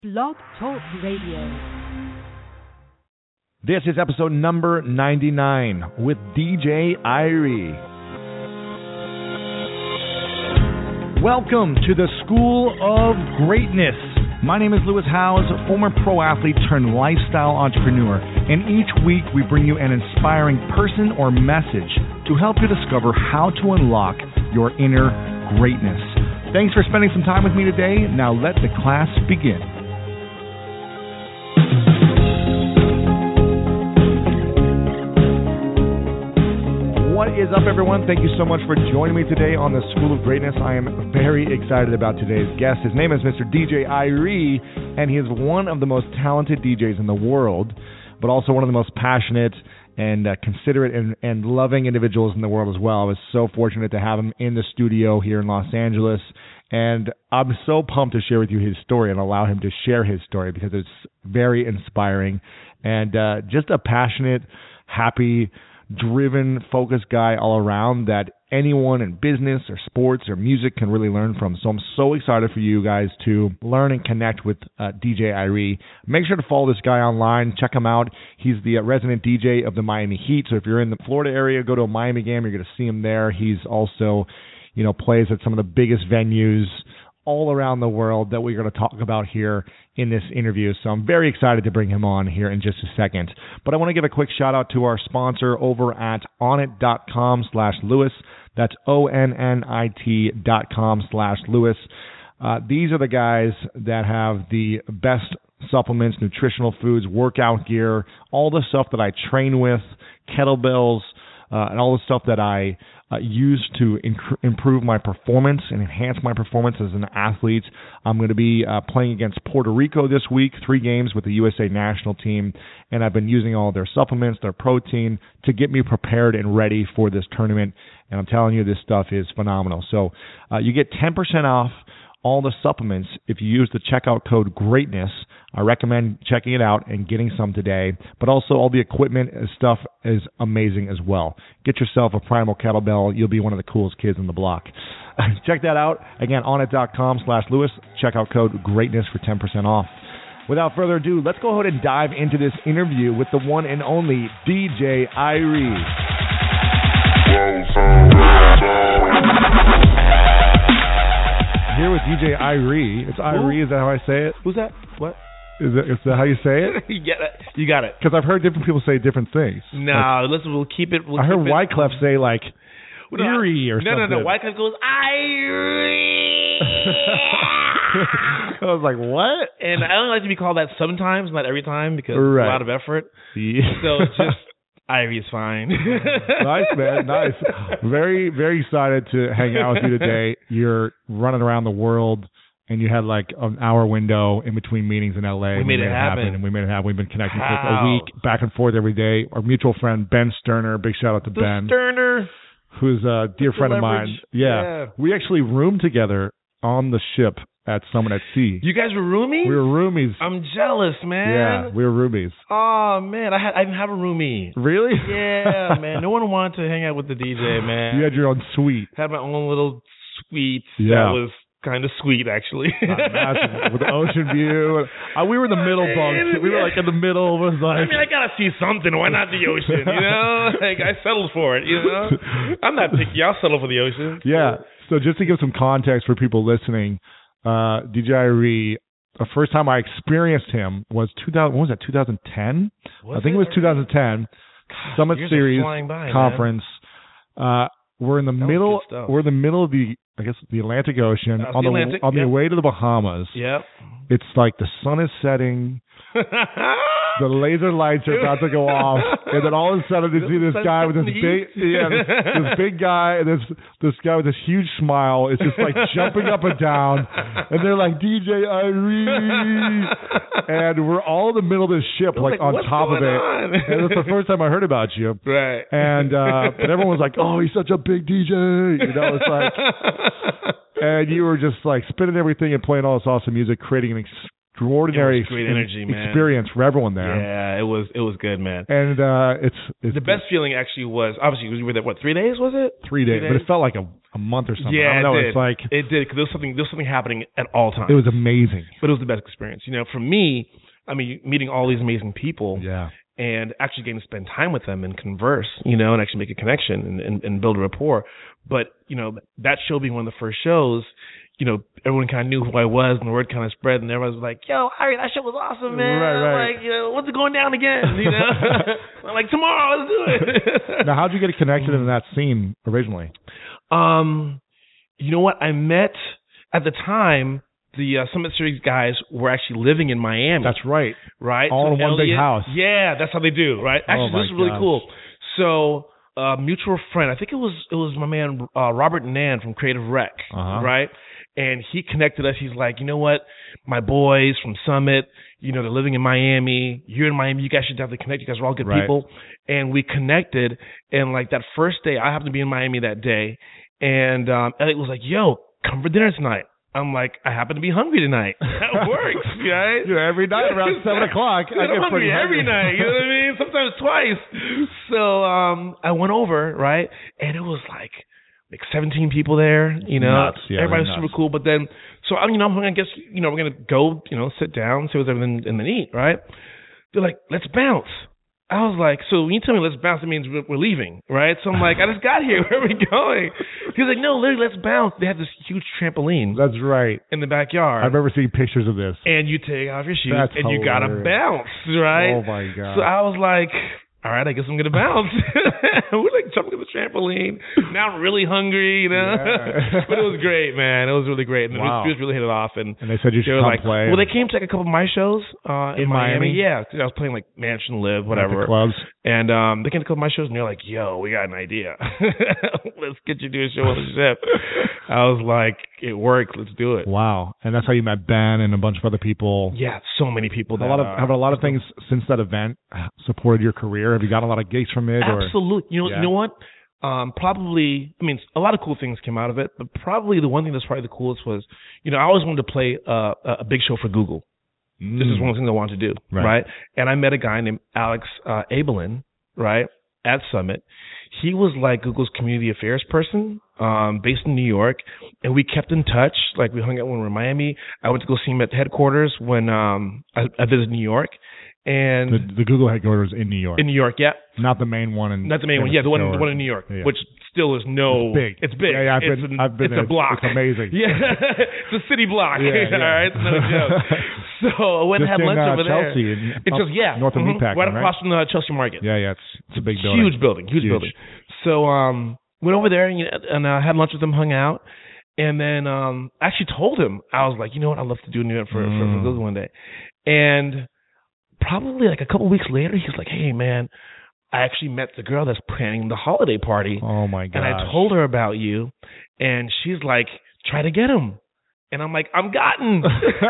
Blog Talk Radio. This is episode number 99 with DJ Irie. Welcome to the School of Greatness. My name is Lewis Howes, former pro athlete turned lifestyle entrepreneur, and each week we bring you an inspiring person or message to help you discover how to unlock your inner greatness. Thanks for spending some time with me today. Now let the class begin. What is up, everyone? Thank you so much for joining me today on the School of Greatness. I am very excited about today's guest. His name is Mr. DJ Irie, and he is one of the most talented DJs in the world, but also one of the most passionate and considerate and loving individuals in the world as well. I was so fortunate to have him in the studio here in Los Angeles, and I'm so pumped to share with you his story and allow him to share his story because it's very inspiring and just a passionate, happy, driven, focused guy all around that anyone in business or sports or music can really learn from. So I'm so excited for you guys to learn and connect with DJ Irie. Make sure to follow this guy online. Check him out. He's the resident DJ of the Miami Heat. So if you're in the Florida area, go to a Miami game. You're going to see him there. He's also, plays at some of the biggest venues all around the world that we're going to talk about here in this interview. So I'm very excited to bring him on here in just a second. But I want to give a quick shout out to our sponsor over at onnit.com/Lewis. That's ONNIT.com/Lewis. These are the guys that have the best supplements, nutritional foods, workout gear, all the stuff that I train with, kettlebells, and all the stuff that I use to improve my performance and enhance my performance as an athlete. I'm going to be playing against Puerto Rico this week, 3 games with the USA national team, and I've been using all their supplements, their protein, to get me prepared and ready for this tournament, and I'm telling you, this stuff is phenomenal. So you get 10% off all the supplements if you use the checkout code GREATNESS. I recommend checking it out and getting some today. But also all the equipment and stuff is amazing as well. Get yourself a Primal kettlebell. You'll be one of the coolest kids on the block. Check that out. Again, onnit.com/Lewis. Checkout code GREATNESS for 10% off. Without further ado, let's go ahead and dive into this interview with the one and only DJ Irie. Here with DJ Irie. It's Irie. Is that how I say it? Who's that? What? Is that how you say it? You got it. Because I've heard different people say different things. No, listen, we'll keep it. I heard Wyclef say like Erie or something. No. Wyclef goes Irie. I was like, what? And I only like to be called that sometimes, not every time, because it's a lot of effort. Yeah. So it's just Irie is fine. Nice, man. Nice. Very, very excited to hang out with you today. You're running around the world, and you had like an hour window in between meetings in LA. We made it happen. And we made it happen. We've been connecting for a week, back and forth every day. Our mutual friend, Ben Sterner, big shout out to Ben. Sterner. Who's a dear friend of mine. Yeah. We actually roomed together on the ship at Summit at Sea. You guys were roomies? We were roomies. I'm jealous, man. Yeah, we were roomies. Oh, man. I didn't have a roomie. Really? Yeah, man. No one wanted to hang out with the DJ, man. You had your own suite. Had my own little suite that was kind of sweet, actually. With the ocean view. We were in the middle bunks. We were like in the middle. It was like, I got to see something. Why not the ocean? Like, I settled for it, I'm not picky. I'll settle for the ocean. Yeah. So just to give some context for people listening, DJ Irie, the first time I experienced him was 2010? I think it was 2010. Summit Series conference. We're in the middle. We're in the middle of the Atlantic Ocean on the way to the Bahamas. Yep. It's like the sun is setting. The laser lights are about to go off, and then all of a sudden you see this guy with this big guy, and this guy with this huge smile is just like jumping up and down, and they're like, DJ Irie, and we're all in the middle of this ship, like on top of it, and it's the first time I heard about you, right? And but everyone was like, oh, he's such a big DJ, it's like, and you were just like spinning everything and playing all this awesome music, creating an extraordinary great energy, man. experience for everyone there. Yeah, it was good, man. And it's the best feeling actually was, obviously, we were there, 3 days, was it? 3 days, but it felt like a month or something. Yeah, I don't know, it did. it's like it did, because there was something happening at all times. it was amazing. But it was the best experience. For me, I mean, meeting all these amazing people. Yeah. And actually getting to spend time with them and converse, and actually make a connection and build a rapport. But, that show being one of the first shows, everyone kind of knew who I was, and the word kind of spread, and everyone was like, yo, Harry, that show was awesome, man. Right. Like, when's it going down again? I'm like, tomorrow, let's do it. Now, how'd you get connected in that scene originally? You know what? I met, at the time, the Summit Series guys were actually living in Miami. That's right. Right? All in one big house. Yeah, that's how they do, right? Actually, this is really cool. So, mutual friend, I think it was my man Robert Nan from Creative Rec, right? And he connected us. He's like, you know what? My boys from Summit, they're living in Miami. You're in Miami. You guys should definitely connect. You guys are all good people. And we connected. And like that first day, I happened to be in Miami that day. And Elliot was like, yo, come for dinner tonight. I'm like, I happen to be hungry tonight. That works, right? Yeah, every night around 7 o'clock. I get I'm pretty hungry every night. You know what I mean? Sometimes twice. So I went over, right? And it was like 17 people there. Nuts. Yeah, everybody was super cool. But then, so I'm gonna guess, we're gonna go, sit down, see what's everything, and then eat, right? They're like, let's bounce. I was like, so when you tell me let's bounce, it means we're leaving, right? So I'm like, I just got here. Where are we going? He's like, no, literally, let's bounce. They have this huge trampoline. That's right. In the backyard. I've ever seen pictures of this. And you take off your shoes, That's and you hilarious. got to bounce, right? Oh, my God. So I was like, all right, I guess I'm going to bounce. We're like jumping on the trampoline. Now I'm really hungry, Yeah. But it was great, man. It was really great. And Wow. we just really hit it off. And they said you should were come play. Well, they came to like a couple of my shows in Miami? Yeah, 'cause I was playing like Mansion Live, whatever. At the clubs. And they came to a couple of my shows, and they're like, yo, we got an idea. Let's get you to do a show on the ship. I was like, it works. Let's do it. Wow. And that's how you met Ben and a bunch of other people. Yeah, so many people. Have a lot of things since that event supported your career? Have you gotten a lot of gigs from it? Absolutely. Or? You know what? Probably, I mean, a lot of cool things came out of it, but probably the one thing that's probably the coolest was, I always wanted to play a big show for Google. This is one of the things I wanted to do, right? And I met a guy named Alex Abelin, right, at Summit. He was like Google's community affairs person, based in New York, and we kept in touch. Like we hung out when we were in Miami. I went to go see him at headquarters when I visited New York. And the Google headquarters in New York. In New York, yeah. Not the main one in. Not the main one, yeah. The one in New York, which still is no. It's big. Yeah, I've been. It's a block. It's amazing. Yeah, it's a city block. Yeah. All right, it's no joke. So I went and had lunch over Chelsea there. It's just north of Meatpacking, right across from the Chelsea Market. Yeah. It's a big building. Huge building. So went over there and had lunch with him, hung out, and then actually told him, I was like, you know what, I'd love to do an event for Google one day, and probably like a couple weeks later, he's like, hey, man, I actually met the girl that's planning the holiday party. Oh, my God. And I told her about you, and she's like, try to get him. And I'm like, I'm gotten.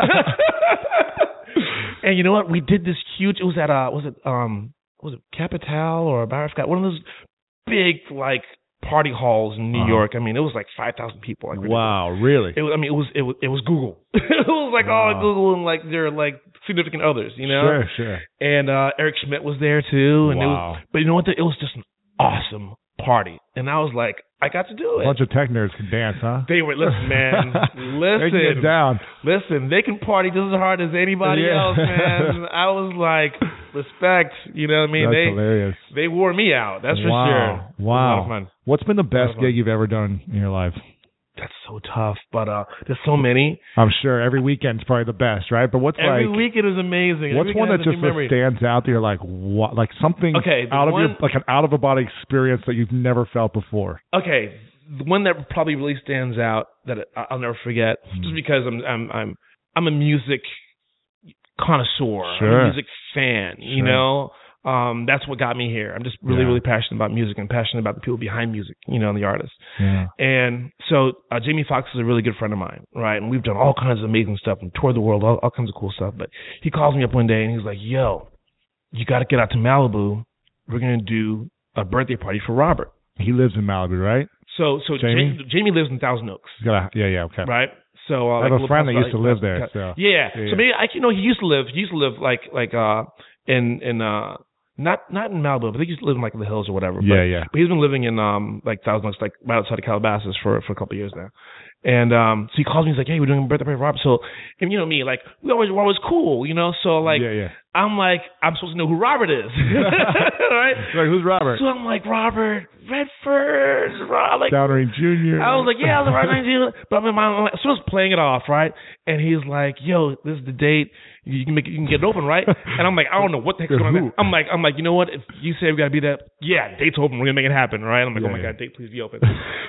And you know what? We did this huge, it was at, was it Capital or I forgot, one of those big, like, party halls in New York. I mean, it was like 5,000 people. Like, wow, really? It was Google. It was like all Google and like their like significant others, Sure. And Eric Schmidt was there too. And wow. But you know what? It was just an awesome party. And I was like, I got to do it. A bunch of tech nerds can dance, huh? They were, listen, man. Listen. They can get down. Listen, they can party just as hard as anybody else, man. I was like, respect. You know what I mean? That's hilarious. They wore me out. That's for sure. Wow. It was a lot of fun. What's been the best gig you've ever done in your life? That's so tough, but there's so many. I'm sure every weekend's probably the best, right? But every weekend is amazing. What's one that just stands out there, like what, like something like an out of a body experience that you've never felt before? Okay, the one that probably really stands out that I'll never forget, just because I'm a music connoisseur, I'm a music fan, you know. That's what got me here. I'm just really passionate about music and passionate about the people behind music, and the artists. Yeah. And so Jamie Foxx is a really good friend of mine, right? And we've done all kinds of amazing stuff and toured the world, all kinds of cool stuff. But he calls me up one day and he's like, yo, you got to get out to Malibu. We're going to do a birthday party for Robert. He lives in Malibu, right? So Jamie lives in Thousand Oaks. Okay. Right? So I have a friend that used to live there. So yeah. So maybe he used to live like in not in Malibu, but I think he used to live in like the hills or whatever. But he's been living in like Thousand Oaks, like right outside of Calabasas for a couple of years now. And so he calls me, he's like, hey, we're doing a birthday party for Robert. So, and you know me, like we're always cool, you know. So like I'm like, I'm supposed to know who Robert is. Right? Like, who's Robert? So I'm like, Robert Redford, like Downey Jr. I was like, yeah, I was like, Robert Jr. But I'm like, so I was playing it off, right? And he's like, yo, this is the date. You can get it open, right? And I'm like, I don't know what the heck's going on. I'm like, you know what? If you say we gotta be there, yeah, date's open. We're gonna make it happen, right? I'm like, oh my God, date, please be open.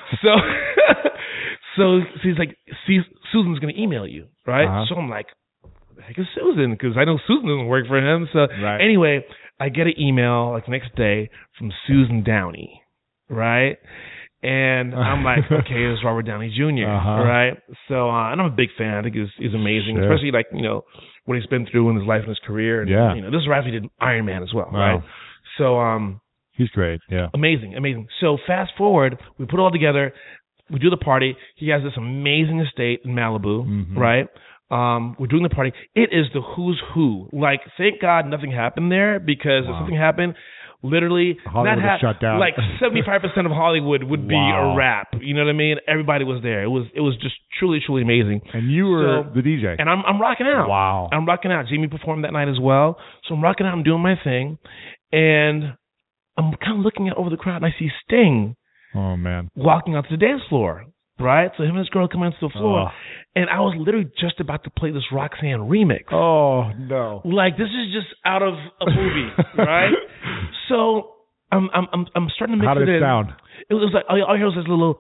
So he's like, Susan's gonna email you, right? So I'm like, what the heck is Susan? Because I know Susan doesn't work for him. So anyway, I get an email like the next day from Susan Downey, right? And I'm like, okay, it's Robert Downey Jr., right? So, and I'm a big fan. I think he's amazing, especially like, you know, what he's been through in his life and his career. And, you know, this is right after he did Iron Man as well, right? So, he's great, Amazing. So fast forward, we put it all together. We do the party. He has this amazing estate in Malibu, right? We're doing the party. It is the who's who. Like, thank God nothing happened there, because if something happened, literally, Hollywood shut down. Like 75% of Hollywood would be a wrap. You know what I mean? Everybody was there. It was just truly amazing. And you were the DJ. And I'm rocking out. Wow. I'm rocking out. Jamie performed that night as well. So I'm rocking out. I'm doing my thing. And I'm kind of looking out over the crowd, and I see Sting. Oh, man. Walking onto the dance floor, right? So him and this girl come onto the floor. And I was literally just about to play this Roxanne remix. Oh, no. Like, this is just out of a movie, right? So I'm starting to mix it in. How did it sound? It was like, all I hear was this little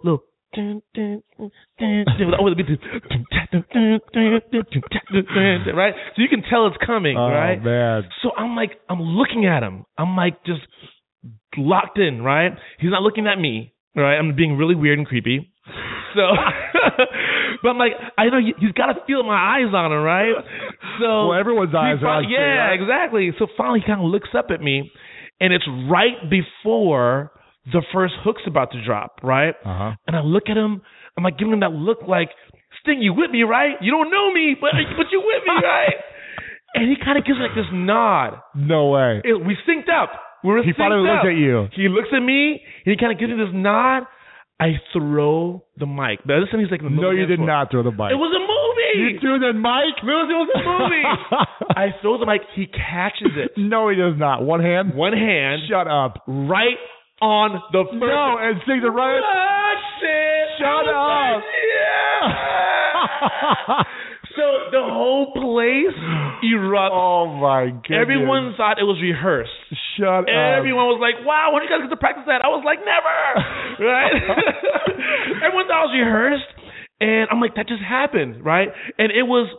right? So you can tell it's coming, right? Oh, man. So I'm looking at him. I'm like just locked in, right? He's not looking at me, right? I'm being really weird and creepy. So, but I'm like, I know he's got to feel my eyes on him, right? So, well, everyone's eyes are on you. Yeah, right? Exactly. So finally, he kind of looks up at me, and it's right before the first hook's about to drop, right? And I look at him. I'm like giving him that look, like, Sting, you with me, right? You don't know me, but you with me, right? And he kind of gives like this nod. No way. We synced up. He finally looked at you. He looks at me, and he kind of gives me this nod. I throw the mic. But this time he's like in the middle. No, you did not throw the mic. It was a movie. You threw the mic? It was a movie. I throw the mic. He catches it. No, he does not. One hand? One hand. Shut up. Right on the first. No, and sings it right. Shut up. Yeah. So the whole place erupts. Oh, my goodness. Everyone thought it was rehearsed. Shut up. Everyone was like, wow, when are you guys get to practice that? I was like, never. Right? Everyone thought it was rehearsed. And I'm like, that just happened, right? And it was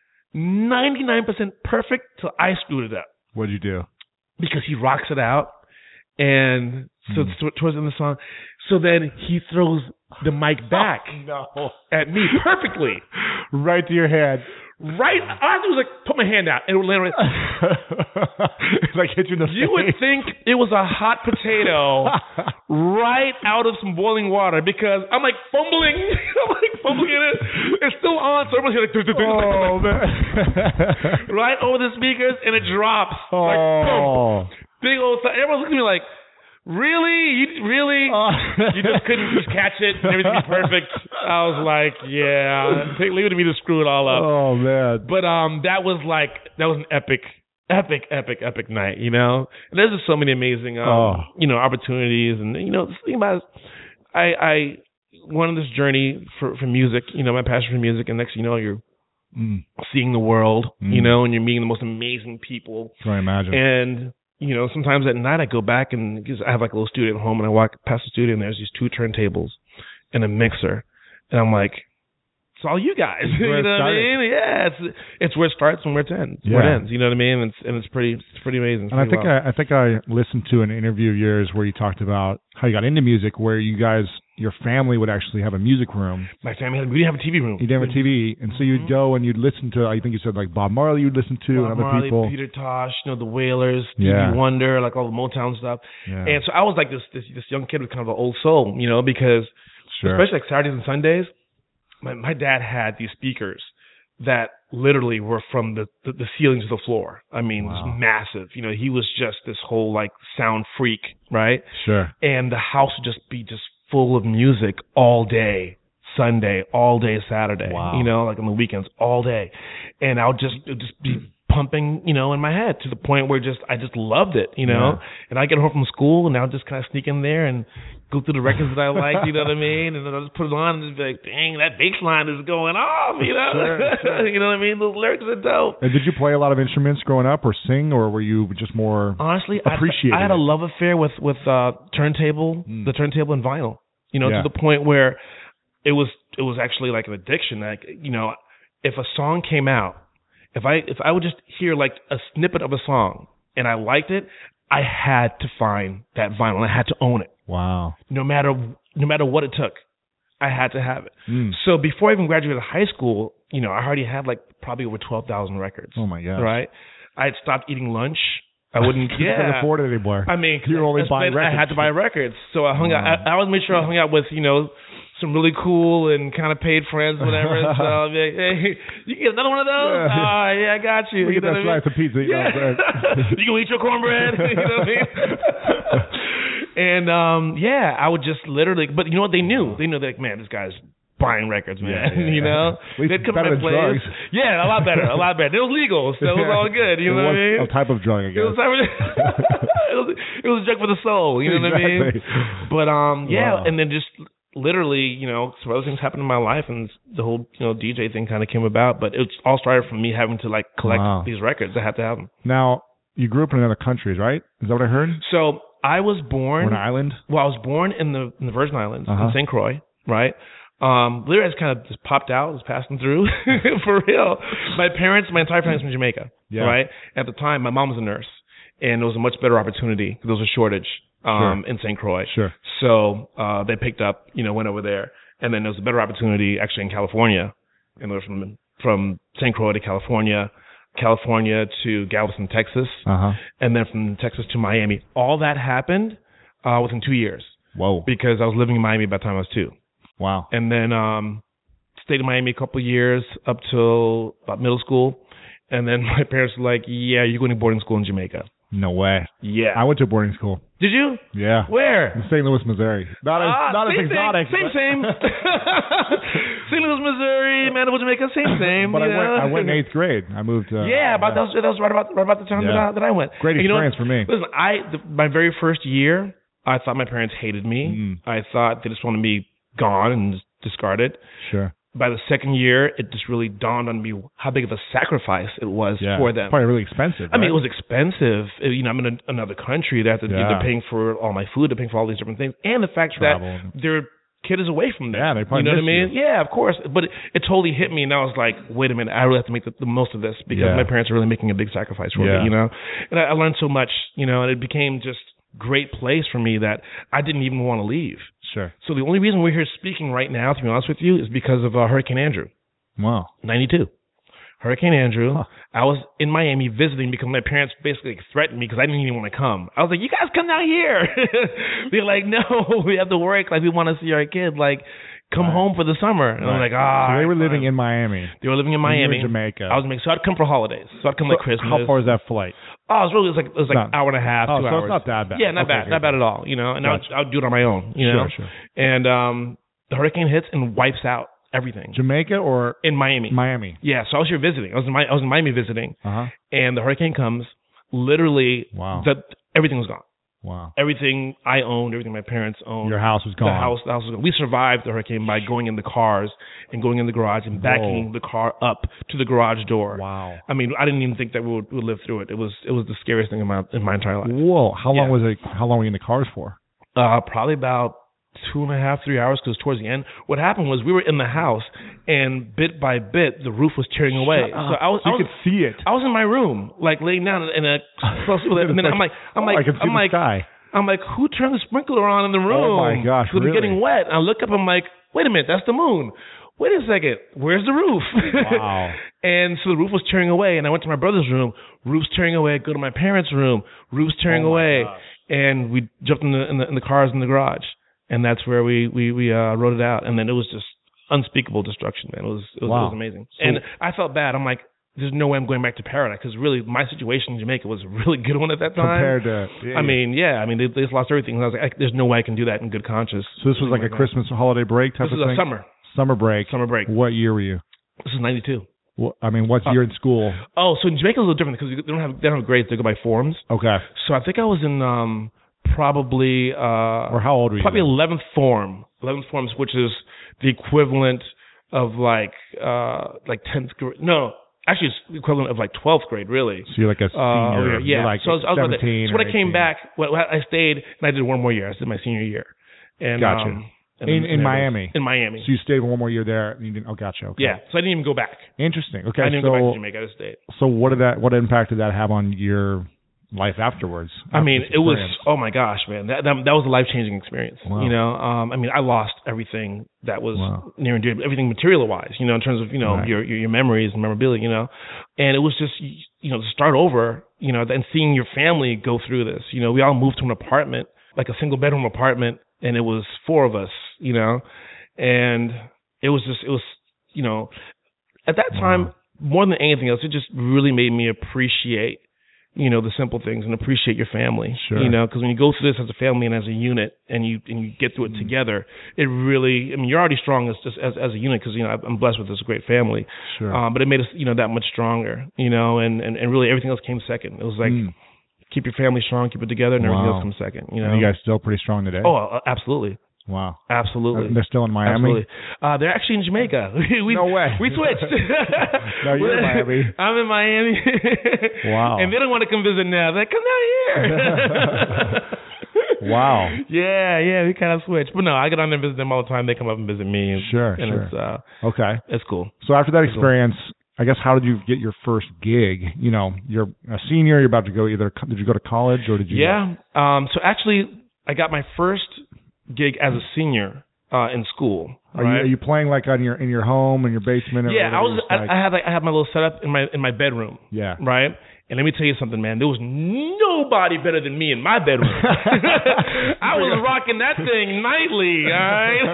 99% perfect till I screwed it up. What'd you do? Because he rocks it out. And so towards the end of the song. So then he throws the mic back at me perfectly. Right to your head. Right. All I had to do was like put my hand out and it would land right. Like hit you in the face. You would think it was a hot potato right out of some boiling water, because I'm like fumbling. In it. It's still on, so everyone's like, oh, man. Right over the speakers, and it drops. Oh. Like, boom. Big old. Everyone's looking at me like, really? You just couldn't just catch it and everything be perfect. I was like, yeah, leave it to me to screw it all up. Oh, man. But that was an epic night, you know? And there's just so many amazing, opportunities. And, you know, the thing about it, I went on this journey for music, you know, my passion for music, and next thing you know, you're seeing the world, you know, and you're meeting the most amazing people. Can I imagine? And, you know, sometimes at night I go back and because I have like a little studio at home, and I walk past the studio and there's these 2 turntables and a mixer, and I'm like, it's all you guys. You know what I mean? Yeah, it's where it starts and where it ends. Yeah. Where it ends. You know what I mean? And it's pretty amazing. And I think I listened to an interview of yours where you talked about how you got into music, where you guys, your family would actually have a music room. My family we didn't have a TV room. You didn't have a TV, and so you'd go and you'd listen to. I think you said like Bob Marley. You'd listen to Bob and other Marley, people. Peter Tosh, you know, the Wailers, Stevie Wonder, like all the Motown stuff. Yeah. And so I was like this young kid with kind of an old soul, you know, because especially like Saturdays and Sundays, my dad had these speakers that literally were from the ceiling to the floor. I mean, wow. It was massive. You know, he was just this whole like sound freak, right? Sure. And the house would just be just full of music all day. Sunday, all day Saturday, wow. You know, like on the weekends, all day. And it would just be pumping, you know, in my head to the point where I just loved it, you know. Yeah. And I get home from school and I would just kind of sneak in there and go through the records that I liked, you know what I mean? And then I'll just put it on and just be like, dang, that bass line is going off, you know? Sure. You know what I mean? Those lyrics are dope. And did you play a lot of instruments growing up or sing, or were you just more honestly appreciating I had a love affair with turntable, the turntable and vinyl, you know, to the point where it was actually like an addiction. Like, you know, if a song came out, if I would just hear like a snippet of a song and I liked it, I had to find that vinyl. I had to own it. Wow. No matter what it took, I had to have it. So before I even graduated high school, you know, I already had like probably over 12,000 records. Oh my gosh. Right? I had stopped eating lunch. I wouldn't. You couldn't afford it anymore. I mean, you were only buying records. I had to buy records, so I hung out. I always made sure I hung out with, you know, some really cool and kind of paid friends, whatever. So I'll be like, hey, you get another one of those? Yeah, I got you. We get that slice of pizza. Yeah. You can eat your cornbread. You know what I mean? And I would just literally. But you know what? They knew. They knew that, like, man, this guy's buying records, man. Yeah. You know, they'd come to my place. Drugs. Yeah, a lot better. A lot better. It was legal, so it was all good. You know what I mean? A type of drug, I guess. It was a drug for the soul. You know what I mean? But wow. And then just literally, you know, some other things happened in my life, and the whole, you know, DJ thing kind of came about. But it all started from me having to like collect these records. I had to have them. Now, you grew up in another country, right? Is that what I heard? So I was born on an island. Well, I was born in the Virgin Islands in St. Croix, right? Literally, I just kind of just popped out, was passing through, for real. My entire family's from Jamaica, right? At the time, my mom was a nurse, and it was a much better opportunity because there was a shortage in St. Croix. Sure. So they picked up, you know, went over there, and then there was a better opportunity actually in California, and we were from St. Croix to California to Galveston, Texas, and then from Texas to Miami. All that happened within 2 years. Whoa! Because I was living in Miami by the time I was 2. Wow. And then stayed in Miami a couple of years up till about middle school. And then my parents were like, yeah, you're going to boarding school in Jamaica. No way. Yeah. I went to boarding school. Did you? Yeah. Where? In St. Louis, Missouri. Not as exotic. Same. St. Louis, Missouri, Manitoba, Jamaica, same. But I went in 8th grade. I moved to... that was right about the time that I went. Great experience for me. Listen, my very first year, I thought my parents hated me. I thought they just wanted me gone and discarded. Sure. By the second year, it just really dawned on me how big of a sacrifice it was for them. Probably really expensive. I mean, it was expensive. You know, I'm in another country. They're paying for all my food. They're paying for all these different things. And the fact that their kid is away from them. Yeah, they probably you know what I mean? Yeah, of course. But it totally hit me, and I was like, wait a minute, I really have to make the most of this because my parents are really making a big sacrifice for me, you know? And I learned so much, you know, and it became just great place for me that I didn't even want to leave. Sure. So the only reason we're here speaking right now, to be honest with you, is because of Hurricane Andrew. Wow. 92. Hurricane Andrew. Huh. I was in Miami visiting because my parents basically threatened me because I didn't even want to come. I was like, you guys come down here. They're like, no, we have to work. Like, we want to see our kid. Like, come home for the summer. And I'm like, so they were living in Miami. They were living in Miami. You were in Jamaica. I was in Jamaica. So I'd come for holidays. So I'd come like Christmas. How far is that flight? Oh, it was like an hour and a half, 2 hours. So it's not that bad. Yeah, not bad at all. You know, and I would do it on my own. You know, sure. And the hurricane hits and wipes out everything. Jamaica or in Miami? Miami. Yeah. So I was here visiting. I was in Miami visiting, and the hurricane comes. Literally, everything was gone. Wow. Everything I owned, everything my parents owned. Your house was gone. The house was gone. We survived the hurricane by going in the cars and going in the garage and backing the car up to the garage door. Wow. I mean, I didn't even think that we would live through it. It was the scariest thing in my entire life. Whoa. How long was it? How long were you in the cars for? Probably about 2.5, 3 hours, because towards the end, what happened was we were in the house, and bit by bit, the roof was tearing away. So I could see it. I was in my room, like laying down in a close to it, and then I'm like, I can see the sky. I'm like, who turned the sprinkler on in the room? Oh my gosh, really? It was getting wet. And I look up, I'm like, wait a minute, that's the moon. Wait a second, where's the roof? Wow. And so the roof was tearing away, and I went to my brother's room, roof's tearing away. I go to my parents' room, roof's tearing away. Gosh. And we jumped in the cars in the garage. And that's where we wrote it out. And then it was just unspeakable destruction, man. It was amazing. So, and I felt bad. I'm like, there's no way I'm going back to Paradise, because really my situation in Jamaica was a really good one at that time. Compared to, they just lost everything. And I was like, there's no way I can do that in good conscience. So this was like a Christmas holiday break type of thing? This is a summer. Summer break. Summer break. What year were you? This is 92. What year in school? Oh, so in Jamaica it's a little different because they don't have grades. They go by forms. Okay. So I think I was in probably or how old were you? Probably 11th form. 11th forms, which is the equivalent of like 10th grade. No. Actually, it's the equivalent of like 12th grade, really. So you're like a senior. Yeah. You're like so I was 17. So when I came back, I stayed and I did one more year. I did my senior year. And, gotcha. In Miami. In Miami. So you stayed one more year there. And you didn't, gotcha. Okay. Yeah. So I didn't even go back. Interesting. Okay. I didn't go back to Jamaica. I just stayed. So what impact did that have on your life afterwards? It was, oh my gosh, man, that was a life-changing experience. Wow. You know, I lost everything that was near and dear, everything material-wise, you know, in terms of, you know, your memories and memorabilia, you know, and it was just, you know, to start over, you know, and seeing your family go through this. You know, we all moved to an apartment, like a single-bedroom apartment, and it was 4 of us, you know, and it was, you know, at that time, more than anything else, it just really made me appreciate, you know, the simple things and appreciate your family. Sure. You know, because when you go through this as a family and as a unit, and you get through it together, it really, I mean, you're already strong as a unit, because, you know, I'm blessed with this great family. Sure. But it made us, you know, that much stronger. You know, and really everything else came second. It was like, keep your family strong, keep it together, and everything else comes second. You know, and you guys still pretty strong today? Oh, absolutely. Wow. Absolutely. They're still in Miami? Absolutely. They're actually in Jamaica. No way. We switched. No, you're in Miami. I'm in Miami. Wow. And they don't want to come visit now. They're like, come down here. Wow. Yeah, we kind of switched. But no, I get on there and visit them all the time. They come up and visit me. And, sure. It's, okay. It's cool. So after that experience, I guess, how did you get your first gig? You know, you're a senior, you're about to go did you go to college or did you? Yeah. So actually, I got my first gig as a senior in school. Are you playing like in your home, in your basement? Yeah, I had my little setup in my bedroom. Yeah. Right. And let me tell you something, man. There was nobody better than me in my bedroom. I was rocking that thing nightly. All right.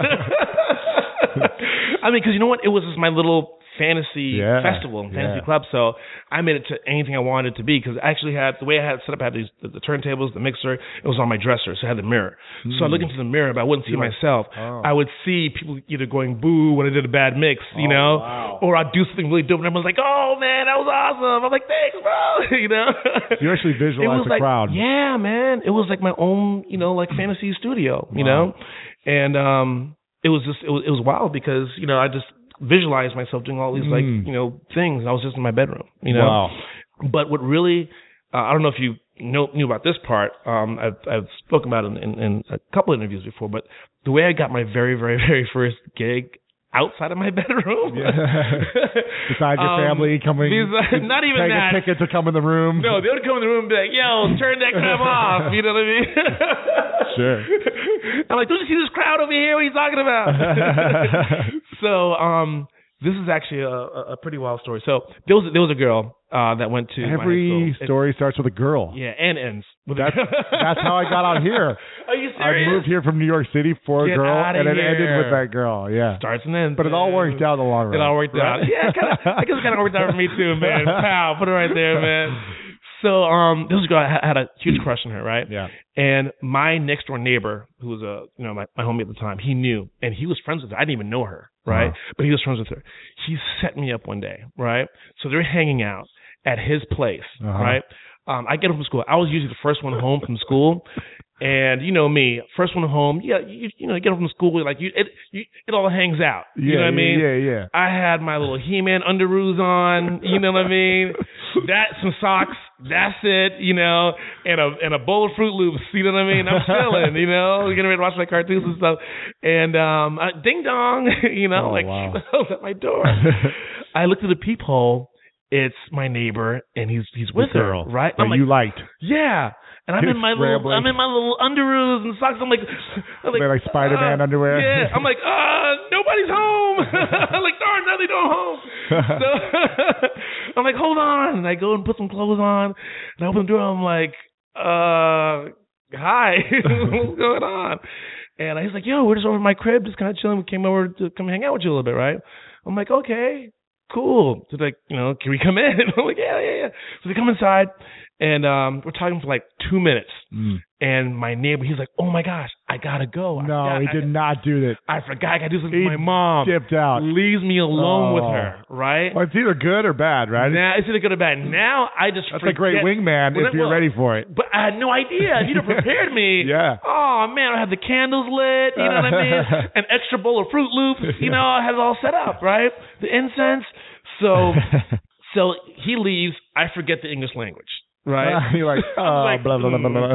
I mean, because you know what? It was just my little fantasy festival and fantasy club, so I made it to anything I wanted it to be, because I actually had, the way I had it set up, I had the turntables, the mixer, it was on my dresser, so I had the mirror. So I looked into the mirror, but I wouldn't see myself. I would see people either going boo when I did a bad mix, you know, or I'd do something really dope and everyone's like, oh man, that was awesome. I'm like, thanks, bro. You know, you actually visualized the crowd. Yeah, man, it was like my own, you know, like fantasy studio, you know, and it was wild, because, you know, I just visualize myself doing all these like, you know, things. I was just in my bedroom, you know. Wow. But what really, I don't know if you knew about this part. I've spoken about it in a couple of interviews before. But the way I got my very, very, very first gig outside of my bedroom. Besides your family coming, not even paying that. a ticket to come in the room. No, they would come in the room and be like, "Yo, turn that crap off." You know what I mean? Sure. I'm like, "Don't you see this crowd over here? What are you talking about?" So, this is actually a pretty wild story. So there was a girl that went to every story starts with a girl. Yeah, and ends with that's how I got out here. Are you serious? I moved here from New York City for a girl, and it ended with that girl. Yeah, starts and ends. But it all worked out in the long run. It all worked out. Yeah, I guess it kind of worked out for me too, man. Pow, put it right there, man. So this girl, I had a huge crush on her, right? Yeah. And my next door neighbor, who was my homie at the time, he knew, and he was friends with her. I didn't even know her, right? Wow. But he was friends with her. He set me up one day, right? So they're hanging out at his place, right? I get home from school. I was usually the first one home from school. And you know me, first one home, you get home from school, like it all hangs out. You know what I mean? Yeah. I had my little He-Man underoos on, you know what I mean? Some socks, that's it, you know, and a bowl of Fruit Loops, you know what I mean? I'm chilling, you know, getting ready to watch my cartoons and stuff. And ding dong, you know, at my door. I looked at the peephole. It's my neighbor, and he's with her, right? That you liked. Yeah. And I'm in my little underoos and socks. I'm like Spider-Man underwear. Yeah. I'm like, nobody's home. I'm like, darn, now they don't home. So I'm like, hold on. And I go and put some clothes on, and I open the door. I'm like, hi, what's going on? And he's like, yo, we're just over at my crib, just kind of chilling. We came over to come hang out with you a little bit, right? I'm like, okay, cool. So like, can we come in? I'm like, yeah. So they come inside, and we're talking for like 2 minutes. And my neighbor, he's like, oh my gosh, I gotta go. He did not do that. I forgot I gotta do something with my mom. Dipped out. Leaves me alone with her, right? Well, it's either good or bad, right? Now, it's either good or bad. Now I just That's a great wingman if you're ready for it. But I had no idea. If you'd have prepared me. Yeah. Oh, man, I had the candles lit, you know what I mean? An extra bowl of Fruit Loops, I had it all set up, right? The incense. So he leaves. I forget the English language. Right? You're like, blah, blah, blah, blah, blah.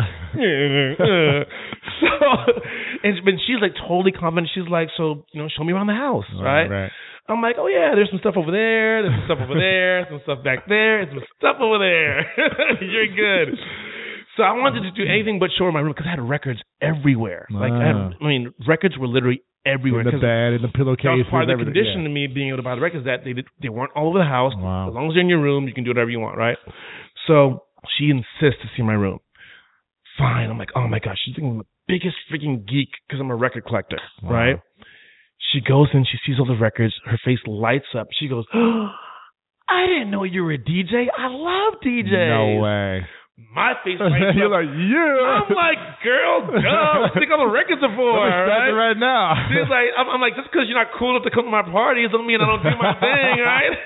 So, but she's like totally confident. She's like, so, show me around the house, right? I'm like, oh yeah, there's some stuff over there, there's some stuff over there, some stuff back there, some stuff over there. You're good. So I wanted to do anything but show her my room because I had records everywhere. Like, records were literally everywhere. In the bed, in the pillowcase. That was part of the condition to me being able to buy the records, that they weren't all over the house. Wow. As long as they're in your room, you can do whatever you want, right? So she insists to see my room. Fine. I'm like, oh my gosh, she's thinking I'm the biggest freaking geek because I'm a record collector, right? She goes in, she sees all the records, her face lights up. She goes, oh, I didn't know you were a DJ. I love DJs. No way. My face lights up. You're like, yeah. I'm like, girl, duh. I think all the records are for, right now. She's like, I'm like, just because you're not cool enough to come to my parties doesn't mean I don't do my thing, right?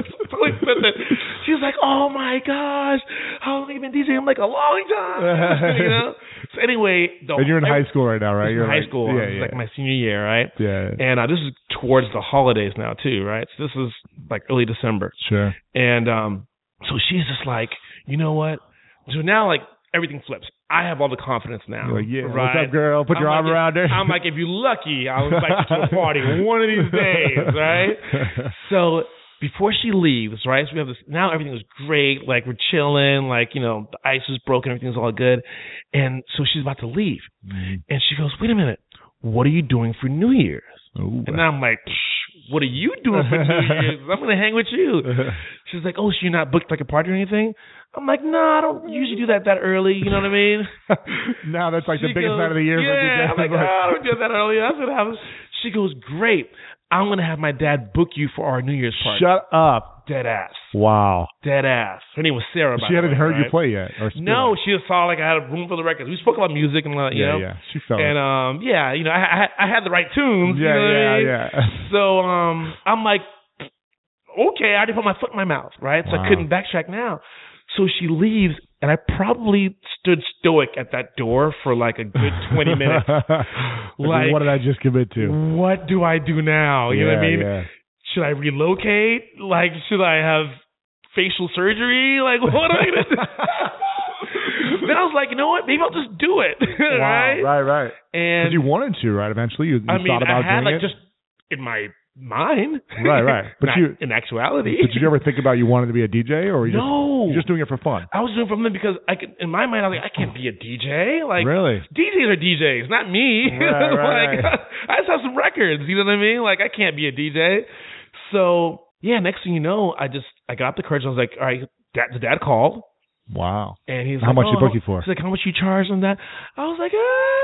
She's like, oh my gosh, how long have you been DJing? I'm like, a long time. So anyway, and you're in high school right now, right? You're in high like, school. Yeah, It's like my senior year, right? Yeah. And this is towards the holidays now too, right? So this is like early December. Sure. And so she's just like, you know what? So now like everything flips. I have all the confidence now. You're like, yeah, right? What's up, girl? Put your arm around her. I'm like, if you're lucky, I'll invite you to a party one of these days, right? So before she leaves, right? So we have this. Now everything is great. Like we're chilling. Like the ice is broken. Everything's all good. And so she's about to leave, and she goes, "Wait a minute. What are you doing for New Year's?" Ooh. And I'm like, "What are you doing for New Year's? I'm gonna hang with you." She's like, "Oh, so you're not booked like a party or anything?" I'm like, "No, I don't usually do that early." You know what I mean? Now that's like the biggest night of the year. Yeah, I'm like, I don't do that early. That's what happens. She goes, "Great. I'm going to have my dad book you for our New Year's party." Shut up. Dead ass. Wow. Dead ass. Her name was Sarah. She hadn't heard you play yet? No, she just saw like I had a room for the records. We spoke about music and you know. Yeah, she felt and, it. I had the right tunes. Yeah. So I'm like, okay, I already put my foot in my mouth, right? So I couldn't backtrack now. So she leaves, and I probably stood stoic at that door for like a good 20 minutes. Like, what did I just commit to? What do I do now? You know what I mean? Yeah. Should I relocate? Like, should I have facial surgery? Like, what am I going to do? Then I was like, you know what? Maybe I'll just do it. Right? Right. And you wanted to, right? Eventually, you thought about I had doing like just in my mind. Right. But in actuality. Did you ever think about you wanted to be a DJ, or were you just doing it for fun? I was doing it for fun because in my mind I was like, I can't be a DJ. Like, really? DJs are DJs, not me. Right. I just have some records. You know what I mean? Like, I can't be a DJ. So yeah, next thing you know, I got the courage. I was like, all right, the dad called. Wow. And he's how like, much you book you for? He's like, how much you charge on that? I was like,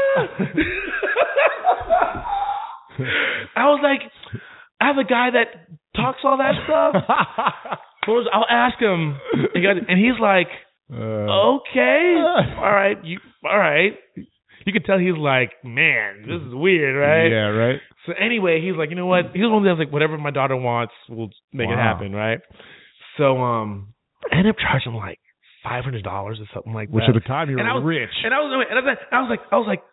I was like, I have a guy that talks all that stuff. I'll ask him. And he's like, okay, all right. You could tell he's like, man, this is weird, right? Yeah, right. So anyway, he's like, you know what? He was one of those like, whatever my daughter wants, we'll make it happen, right? So I ended up charging like $500 or something like that. Which at the time you were rich. And I was like,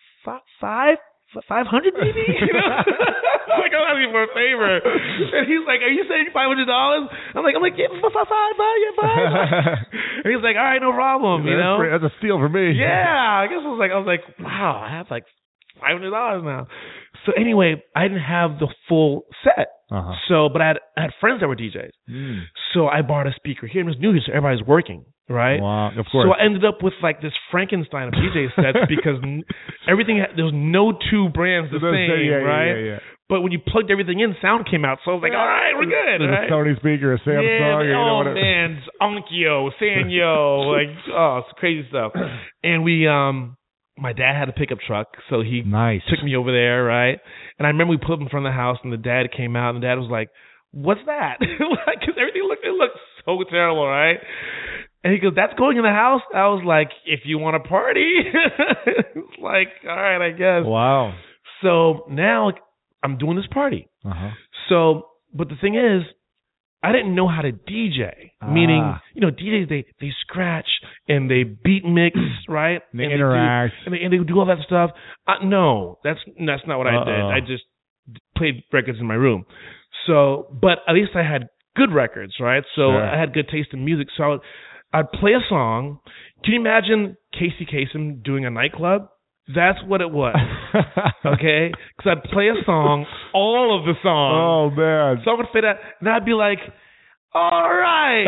500 maybe? You know? Like, I'm asking for a favor. And he's like, are you saying $500? I'm like, yeah, five. And he's like, all right, no problem, you know? That's a steal for me. Yeah, I guess I was like, wow, I have like $500 now. So anyway, I didn't have the full set. So, but I had friends that were DJs. So I bought a speaker here. It was New Year's, so everybody's working, right? Wow, of course. So I ended up with like this Frankenstein of DJ sets because there was no two brands the same, right? Yeah. But when you plugged everything in, sound came out. So I was like, all right, we're good. There's a Sony speaker, a Samsung. Man, Onkyo, Sanyo, like, it's crazy stuff. And we my dad had a pickup truck, so he took me over there, right? And I remember we put up in front of the house, and the dad came out, and the dad was like, "What's that?" Because everything looked so terrible, right? And he goes, "That's going in the house?" I was like, "If you want to party." It's like, all right, I guess. Wow. So now I'm doing this party. So, but the thing is, I didn't know how to DJ. Meaning, DJs, they scratch and they beat mix, right? And they interact. And they do all that stuff. No, that's not what I did. I just played records in my room. So, but at least I had good records, right? So I had good taste in music. So I'd play a song. Can you imagine Casey Kasem doing a nightclub? That's what it was, okay? Because I'd play a song, all of the songs. Oh, man. Someone would play that, and I'd be like, all right.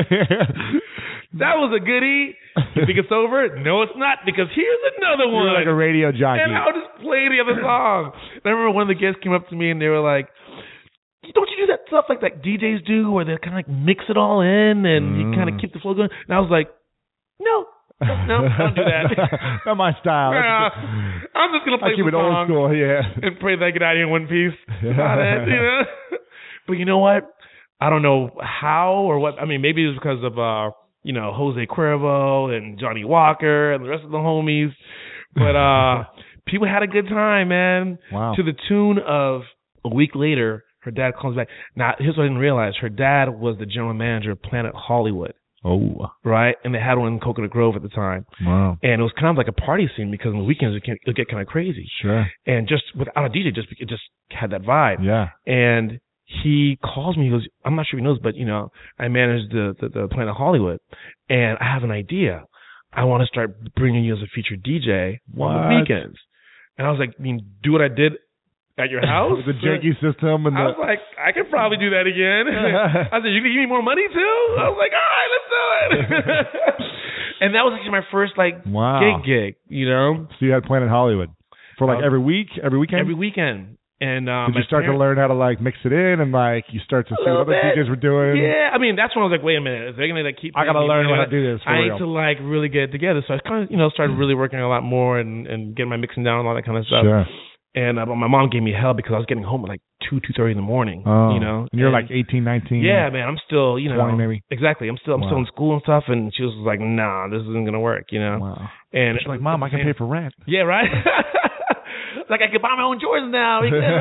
That was a goodie. You think it's over? No, it's not, because here's another one. You're like a radio jockey. And I would just play the other song. And I remember one of the guests came up to me, and they were like, don't you do that stuff like that DJs do, where they kind of like mix it all in, and you kind of keep the flow going? And I was like, no, I don't do that. Not my style. I'm just going to play some songs old school, and pray that I get out of here in one piece. About it, But you know what? I don't know how or what. I mean, maybe it's because of, Jose Cuervo and Johnny Walker and the rest of the homies. But people had a good time, man. Wow. To the tune of a week later, her dad comes back. Now, here's what I didn't realize. Her dad was the general manager of Planet Hollywood. Oh. Right? And they had one in Coconut Grove at the time. Wow. And it was kind of like a party scene because on the weekends it get kind of crazy. Sure. And just without a DJ, it just had that vibe. Yeah. And he calls me, he goes, I'm not sure he knows, but, I manage the Planet Hollywood. And I have an idea. I want to start bringing you as a featured DJ on the weekends. And I was like, do what I did at your house? With the janky system. And I was like, I could probably do that again. I said, you can give me more money too? I was like, all right, let's do it. And that was actually my first gig, So you had Planet Hollywood for every week, every weekend? Every weekend. And did you start to learn how to mix it in and you start to see what other DJs were doing? Yeah, I mean that's when I was like, wait a minute, if they're gonna keep. I gotta learn how to do this. I need to really get it together. So I kind of started really working a lot more and getting my mixing down and all that kind of stuff. Sure. And my mom gave me hell because I was getting home at 2:30 in the morning. Oh. And you're 18, 19. Yeah, man, I'm still 20 maybe. Exactly. I'm still in school and stuff, and she was like, nah, this isn't gonna work. Wow. And she's like, Mom, I can pay for rent. Yeah, right. Like I can buy my own Jordans now.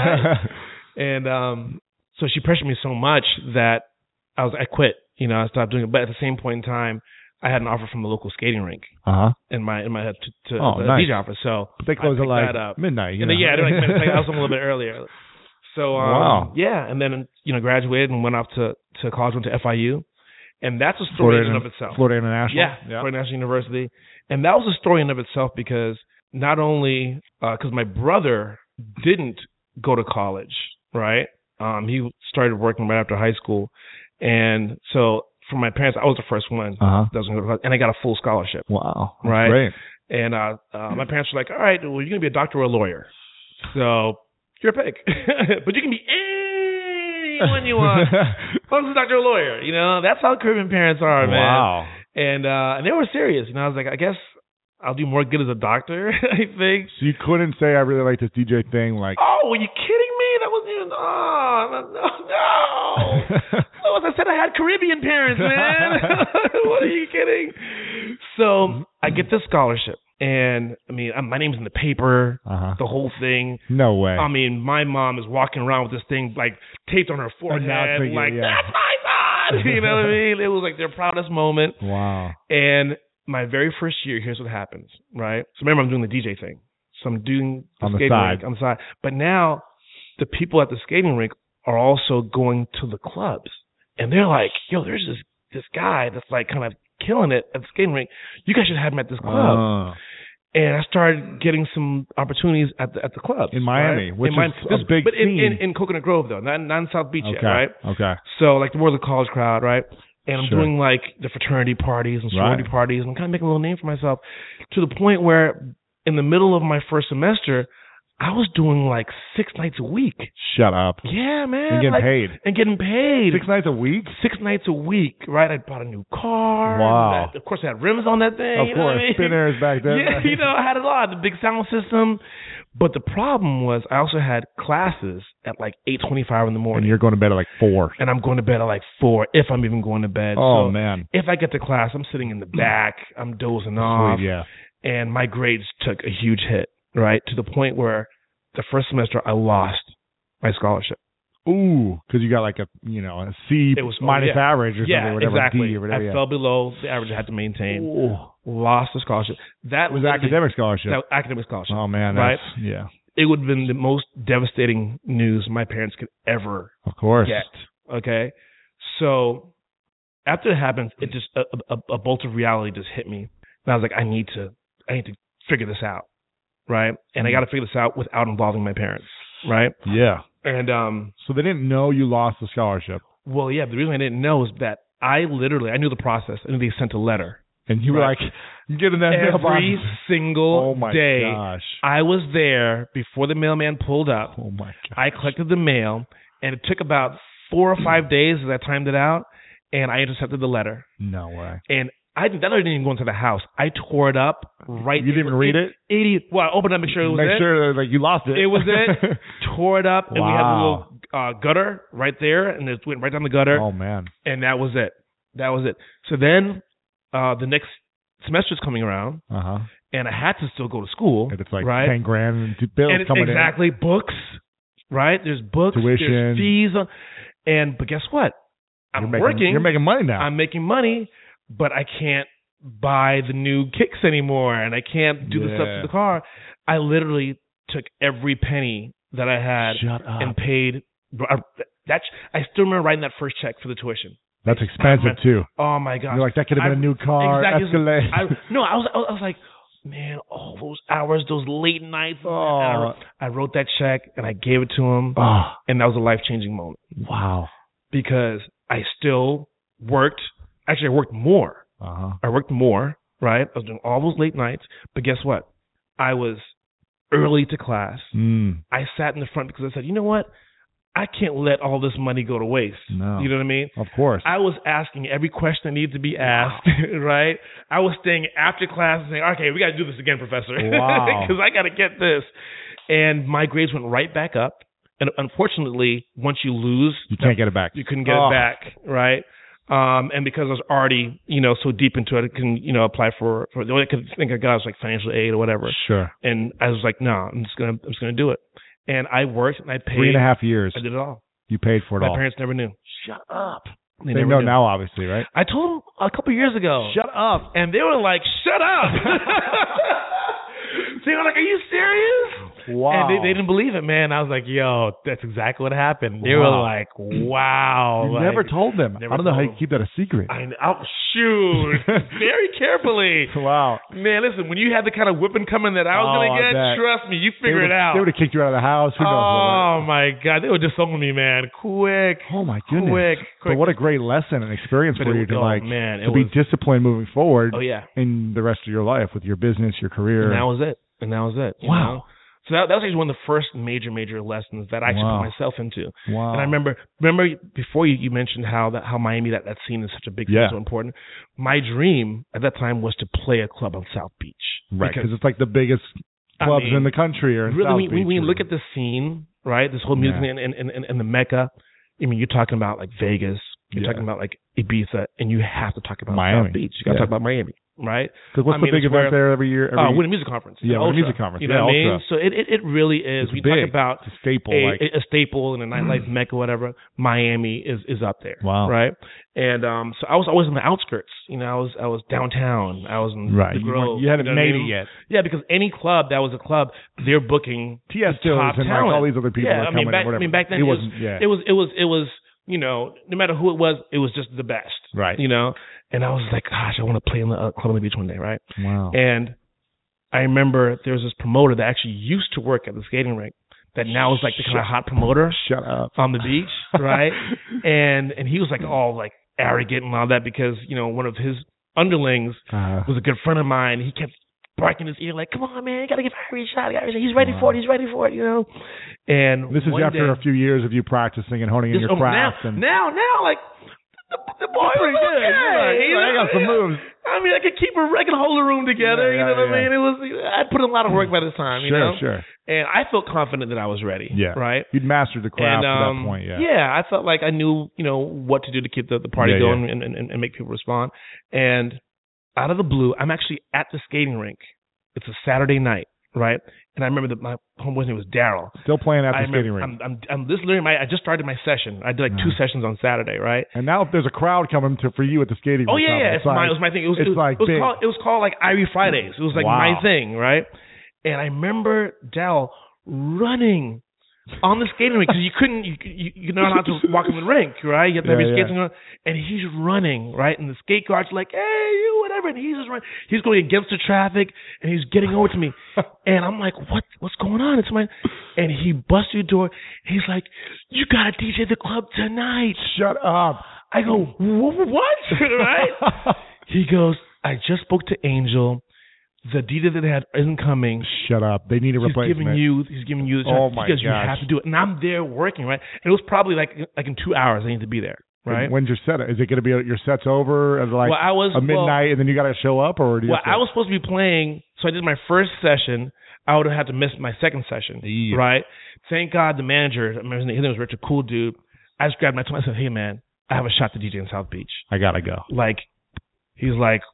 And so she pressured me so much that I quit. I stopped doing it. But at the same point in time, I had an offer from the local skating rink. In my head to nice. DJ offer. So they close at midnight. Yeah, they're midnight. I was a little bit earlier. So wow. Yeah, and then graduated and went off to college, went to FIU, and that's a story in and of itself. Florida International. Yeah, Florida National University, and that was a story in and of itself because not only because my brother didn't go to college, right? He started working right after high school, and so for my parents, I was the first one that was going to go to college, and I got a full scholarship. Wow, that's right? Great. And my parents were like, "All right, well, you're going to be a doctor or a lawyer, so you're a pick, but you can be anyone you want, as long as a doctor or a lawyer." That's how Caribbean parents are, man. Wow. And they were serious. I was like, I guess I'll do more good as a doctor, I think. So you couldn't say I really like this DJ thing, like. Oh, are you kidding me? That wasn't even. No. As I said, I had Caribbean parents, man. What are you kidding? So I get this scholarship, and my name's in the paper, the whole thing. No way. My mom is walking around with this thing taped on her forehead, that's my son. You know what I mean? It was their proudest moment. Wow. And my very first year, here's what happens, right? So remember, I'm doing the DJ thing. So I'm doing the skating rink on the side. But now the people at the skating rink are also going to the clubs. And they're like, yo, there's this guy that's kind of killing it at the skating rink. You guys should have him at this club. And I started getting some opportunities at the clubs. In Miami, right? which is a big scene. In Coconut Grove, though, not in South Beach yet, right? Okay. So more of the college crowd, right? And I'm doing the fraternity parties and sorority parties, and I'm kind of making a little name for myself to the point where in the middle of my first semester, I was doing like 6 nights a week. Shut up. Yeah, man. And getting paid. And getting paid. 6 nights a week? 6 nights a week, right? I bought a new car. Wow. Of course, I had rims on that thing. Of course, spinners back then. Yeah, I had it all. The big sound system. But the problem was I also had classes at like 8:25 in the morning. And you're going to bed at like 4. And I'm going to bed at like 4 if I'm even going to bed. Oh, so man. If I get to class, I'm sitting in the back. I'm dozing off. Sweet, yeah. And my grades took a huge hit, right? To the point where the first semester I lost my scholarship. Ooh, because you got like a C minus average or something, whatever. Exactly. D or whatever. I fell below the average I had to maintain. Ooh. Lost the scholarship. That was academic scholarship. That was academic scholarship. Oh man, right? Yeah. It would have been the most devastating news my parents could ever get. Okay, so after it happened, it just a bolt of reality just hit me. And I was like, I need to figure this out, right? And I got to figure this out without involving my parents, right? Yeah. And so they didn't know you lost the scholarship. Well, yeah. The reason I didn't know is that I knew the process, and they sent a letter. And you were like, you get in that mailbox. Every single day. Gosh. I was there before the mailman pulled up. Oh my gosh. I collected the mail, and it took about 4 or 5 days as I timed it out, and I intercepted the letter. No way. And that letter didn't even go into the house. I tore it up right. You didn't even read it? Well, I opened it up, make sure it was it. Make sure like you lost it. It was it. Tore it up, and wow. we had a little gutter right there, and it went right down the gutter. Oh man. And that was it. So then the next semester's coming around, and I had to still go to school. And it's like right? $10,000 bills coming exactly, in. Books, right? There's books, tuition, there's fees, but guess what? I'm working. You're making money now. I'm making money, but I can't buy the new kicks anymore, and I can't do the stuff to the car. I literally took every penny that I had and paid. I still remember writing that first check for the tuition. That's expensive too. Oh my gosh! You're like, that could have been a new car. Escalade. I was like, man, all those hours, those late nights. Oh. I wrote that check and I gave it to him, and that was a life-changing moment. Wow! Because I still worked. Actually, I worked more. I worked more. Right? I was doing all those late nights, but guess what? I was early to class. I sat in the front because I said, you know what? I can't let all this money go to waste. No. You know what I mean? Of course. I was asking every question that needed to be asked, right? I was staying after class and saying, okay, we got to do this again, professor. Wow. Because I got to get this. And my grades went right back up. And unfortunately, once you lose, you can't get it back. You couldn't get it back, right? And because I was already, so deep into it, I can, apply for the only thing I got was like financial aid or whatever. Sure. And I was like, no, I'm just gonna do it. And I worked and I paid. 3.5 years. I did it all. You paid for it all. My parents never knew. Shut up. They know now, obviously, right? I told them a couple years ago. Shut up. And they were like, shut up. So they were like, are you serious? Wow. And they didn't believe it, man. I was like, yo, that's exactly what happened. They were like, wow. You never told them. I don't know how you keep that a secret. Shoot. Very carefully. Wow. Man, listen, when you had the kind of whipping coming that I was going to get, trust me, you figure it out. They would have kicked you out of the house. Who knows? Oh, my God. They would disown me, man. Quick. Oh, my goodness. Quick. But what a great lesson and experience for you to be disciplined moving forward in the rest of your life with your business, your career. And that was it. Wow. So that was actually one of the first major lessons that I actually put myself into. Wow. And I remember before you mentioned how Miami, that scene is such a big thing, so important. My dream at that time was to play a club on South Beach. Right, because it's like the biggest clubs in the country are in South Beach. When you look at the scene, right, this whole music and the Mecca, I mean, you're talking about like Vegas, you're talking about like Ibiza, and you have to talk about Miami. South Beach. You got to talk about Miami. Right? Because what's the big event there every year? Winter Music Conference. Yeah, Winter Music Conference. You know what I mean? So it really is. It's we big. talk about it's a staple, a staple in a nightlife mecca, whatever. Miami is up there. Wow. Right? And so I was always in the outskirts. I was downtown. I was in the Grove. You hadn't made it yet. Yeah, because any club that was a club, they're booking T.S. Stills and like all these other people are coming. Back then it was. No matter who it was just the best. Right. And I was like, gosh, I want to play in the club on the beach one day, right? Wow. And I remember there was this promoter that actually used to work at the skating rink that now is like the kind of hot promoter. Shut up. On the beach, right? and he was like all like arrogant and all that because, one of his underlings was a good friend of mine. He kept barking in his ear like, "Come on, man, you gotta give Irie a shot. He's ready for it. He's ready for it." You know. And this is after a few years of you practicing and honing in your craft. Now, like the boy was pretty good. I got some moves. I mean, I could hold the room together. You know what I mean? I'd put in a lot of work by this time. You know? Sure. And I felt confident that I was ready. Yeah. Right. You'd mastered the craft at that point. Yeah. Yeah. I felt like I knew, what to do to keep the party going and make people respond. And out of the blue, I'm actually at the skating rink. It's a Saturday night, right? And I remember that my homeboy's name was Daryl. Still playing at the skating rink. I just started my session. I did like 2 sessions on Saturday, right? And now if there's a crowd coming for you at the skating rink. Oh yeah, it was my thing. It was called like Irie Fridays. It was like my thing, right? And I remember Daryl running on the skating rink because you're not allowed to walk in the rink, right? You have to have your skates on, and he's running, right? And the skate guard's like, "Hey, you, whatever," and he's just running. He's going against the traffic, and he's getting over to me, and I'm like, "What's going on?" And he busts through the door. He's like, "You gotta DJ the club tonight." Shut up. I go, "What?" Right? He goes, "I just spoke to Angel. The DJ that they had isn't coming." Shut up. They need a replacement. He's giving you the chance. Oh my gosh. You have to do it. And I'm there working, right? And it was probably like in 2 hours I need to be there, right? When's your set? Is it going to be your set's over at like midnight and then you got to show up? Or do you I was supposed to be playing, so I did my first session. I would have had to miss my second session, right? Thank God the manager, his name was Richard, cool dude. I just grabbed my phone. I said, "Hey, man, I have a shot to DJ in South Beach. I got to go." Like, he's like,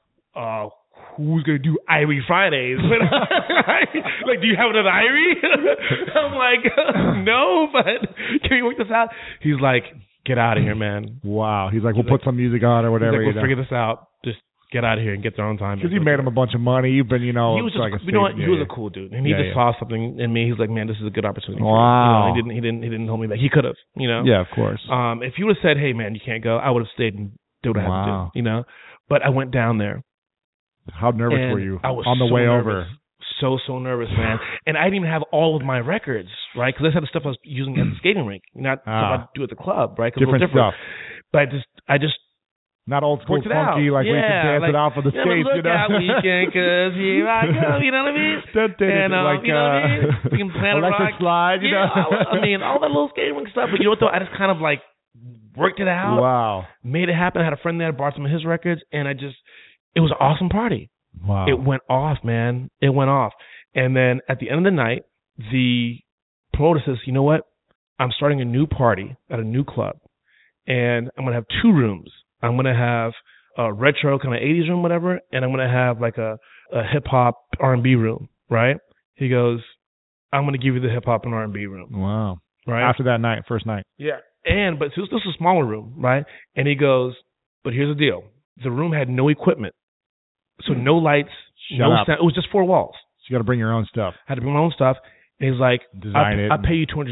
"Who's going to do Irie Fridays?" Like, "Do you have another Irie?" I'm like, "No, but can we work this out?" He's like, "Get out of here, man." Wow. He's like, "We'll put some music on or whatever." He's like, "We'll figure this out. Just get out of here and get their own time." Because you made him a bunch of money. You've been, he was just, he was a cool dude. And he just saw something in me. He's like, "Man, this is a good opportunity." Wow. He didn't hold me back. He could have, Yeah, of course. If he would have said, "Hey, man, you can't go," I would have stayed and did what I had to do, But I went down there. How nervous were you I was on the way nervous. over? So nervous, man. And I didn't even have all of my records, right? Because I had the stuff I was using at the skating rink, not stuff I do at the club, right? Different stuff. But I just not old school funky like we can dance it out for the skates, look out weekend, because here I go, you know what I mean? And like, you know what I mean? We can plan a electric slide, you know? I mean, all that little skating rink stuff. But you know what, though? I just kind of like worked it out. Wow. Made it happen. I had a friend there, bought some of his records, and it was an awesome party. Wow. It went off, man. It went off. And then at the end of the night, the promoter says, "You know what? I'm starting a new party at a new club. And I'm going to have 2 rooms. I'm going to have a retro kind of 80s room, whatever. And I'm going to have like a hip-hop R&B room, right?" He goes, "I'm going to give you the hip-hop and R&B room." Wow. Right? After that night, first night. Yeah. But this was a smaller room, right? And he goes, "But here's the deal. The room had no equipment. So no lights, no sound. It was just 4 walls. So you got to bring your own stuff." I had to bring my own stuff. And he's like, "I'll pay you $200.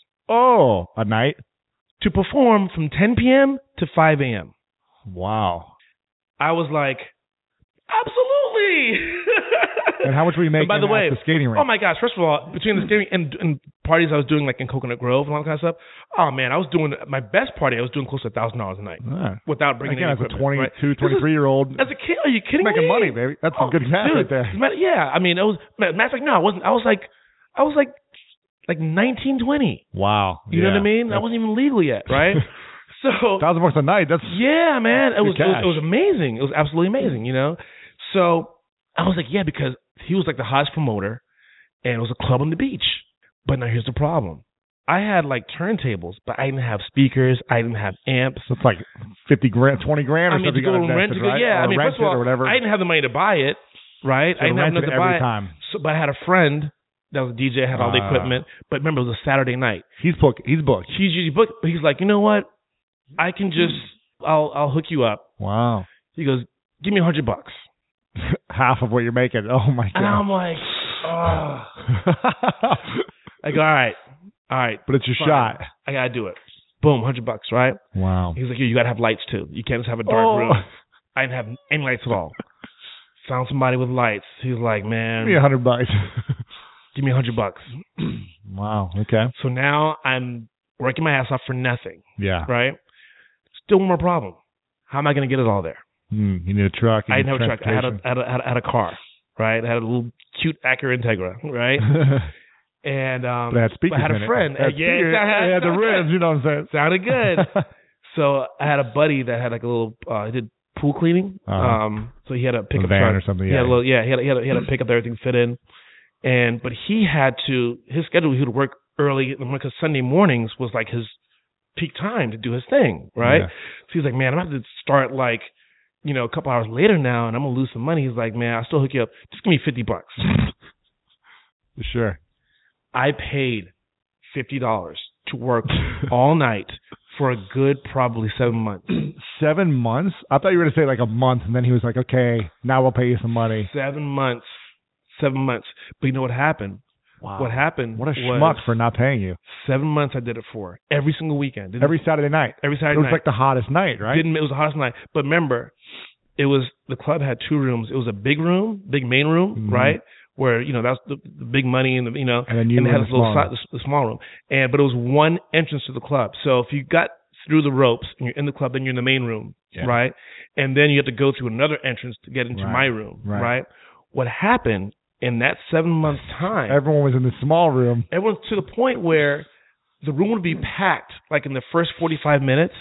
Oh, a night? To perform from 10 p.m. to 5 a.m. Wow. I was like, absolutely. And how much were you making at the skating rink? Oh, my gosh. First of all, between the skating and parties I was doing like in Coconut Grove and all that kind of stuff, oh, man, I was doing my best party. I was doing close to $1,000 a night without bringing any equipment. As a 23-year-old. As a kid, are you kidding me? Making money, baby. That's some good cash right there. Yeah. I mean, it was, matter of fact, no, I wasn't. I was like 19, 20. Wow. You know what I mean? I wasn't even legal yet, right? So $1,000 a night. That's man. It was amazing. It was absolutely amazing. So I was like, yeah, because he was like the hottest promoter, and it was a club on the beach. But now here's the problem: I had like turntables, but I didn't have speakers. I didn't have amps. It's like $50,000, $20,000 or something. To go and rent it, right? Yeah, or first of all, I didn't have the money to buy it, right? So I didn't have enough to buy time. it. So, but I had a friend that was a DJ, had all the equipment. But remember, it was a Saturday night. He's booked. He's usually booked. But he's like, you know what? I can just, I'll hook you up. Wow. He goes, give me $100. Half of what you're making. Oh my God. And I'm like, oh. I go, all right. But it's your shot. I gotta do it. Boom, $100, right? Wow. He's like, you gotta have lights too. You can't just have a dark room. I didn't have any lights at all. Found somebody with lights. He's like, man, give me $100. Give me $100. Wow. Okay. So now I'm working my ass off for nothing. Yeah. Right? Still one more problem. How am I going to get it all there? You need a truck. I didn't have a truck. I had a car, right? I had a little cute Acura Integra, right? And but I had speakers. I had a friend. It had the rims, you know what I'm saying? Sounded good. So I had a buddy that had like a little. He did pool cleaning. So he had a pickup van truck or something. He had a pickup that everything fit in. But he had to, his schedule, he would work early because Sunday mornings was like his peak time to do his thing, right? Yeah. So he's like, man, I'm going to have to start like, a couple hours later now, and I'm going to lose some money. He's like, man, I'll still hook you up. Just give me $50. Sure. I paid $50 to work all night for a good probably 7 months. 7 months? I thought you were going to say like a month, and then he was like, okay, now we'll pay you some money. 7 months. 7 months. But you know what happened? Wow. What happened? What a schmuck for not paying you. 7 months I did it for. Every single weekend. Every Saturday night. Every Saturday night. It was like the hottest night, right? It was the hottest night. But remember, the club had 2 rooms. It was a big room, big main room, right? Where, that's the big money and they had the small room. But it was one entrance to the club. So if you got through the ropes and you're in the club, then you're in the main room, right? And then you have to go through another entrance to get into my room, right? What happened in that 7 month time? Everyone was in the small room. Everyone to the point where the room would be packed like in the first 45 minutes,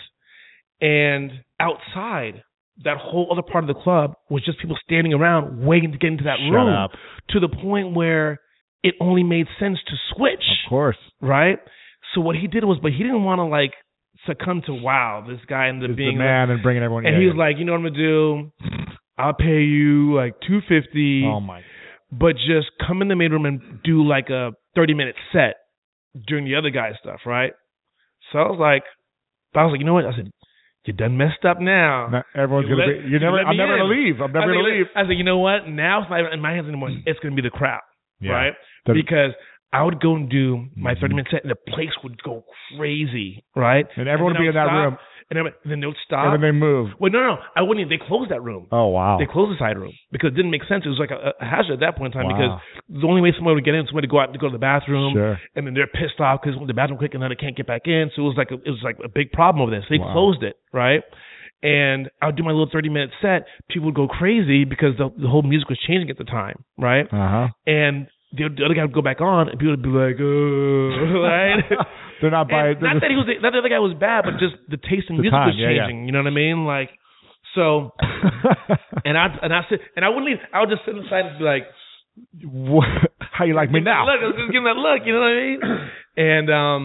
and outside that whole other part of the club was just people standing around waiting to get into that room. Shut up. To the point where it only made sense to switch. Of course. Right? So what he did was, but he didn't want to like succumb to, wow, this guy ended up being the man and bringing everyone. And he was like, you know what I'm going to do? I'll pay you like $250. Oh my. But just come in the main room and do like a 30-minute set during the other guy's stuff, right? So I was like, you know what? I said, you done messed up now. Everyone's going to be, I'm never going to leave. I'm never going to leave. I said, you know what? Now it's not in my hands anymore. It's going to be the crowd, right? That's, because I would go and do my 30-minute set, and the place would go crazy, right? And everyone would be in that room. And then they would stop. And then they move. Well, no. I wouldn't. They closed that room. Oh, wow. They closed the side room because it didn't make sense. It was like a hazard at that point in time because the only way someone would get in is somebody to go out to go to the bathroom. Sure. And then they're pissed off because the bathroom quick and then they can't get back in. So it was like a big problem over this. They closed it, right? And I would do my little 30-minute set. People would go crazy because the whole music was changing at the time, right? And the other guy would go back on, and people would be like, "Oh," right? They're not buying. Not that the other guy was bad, but just the taste in music was changing. You know what I mean? Like, so, and I wouldn't leave. I would just sit inside and be like, "How you like me now?" Look, I was just giving that look. You know what I mean? And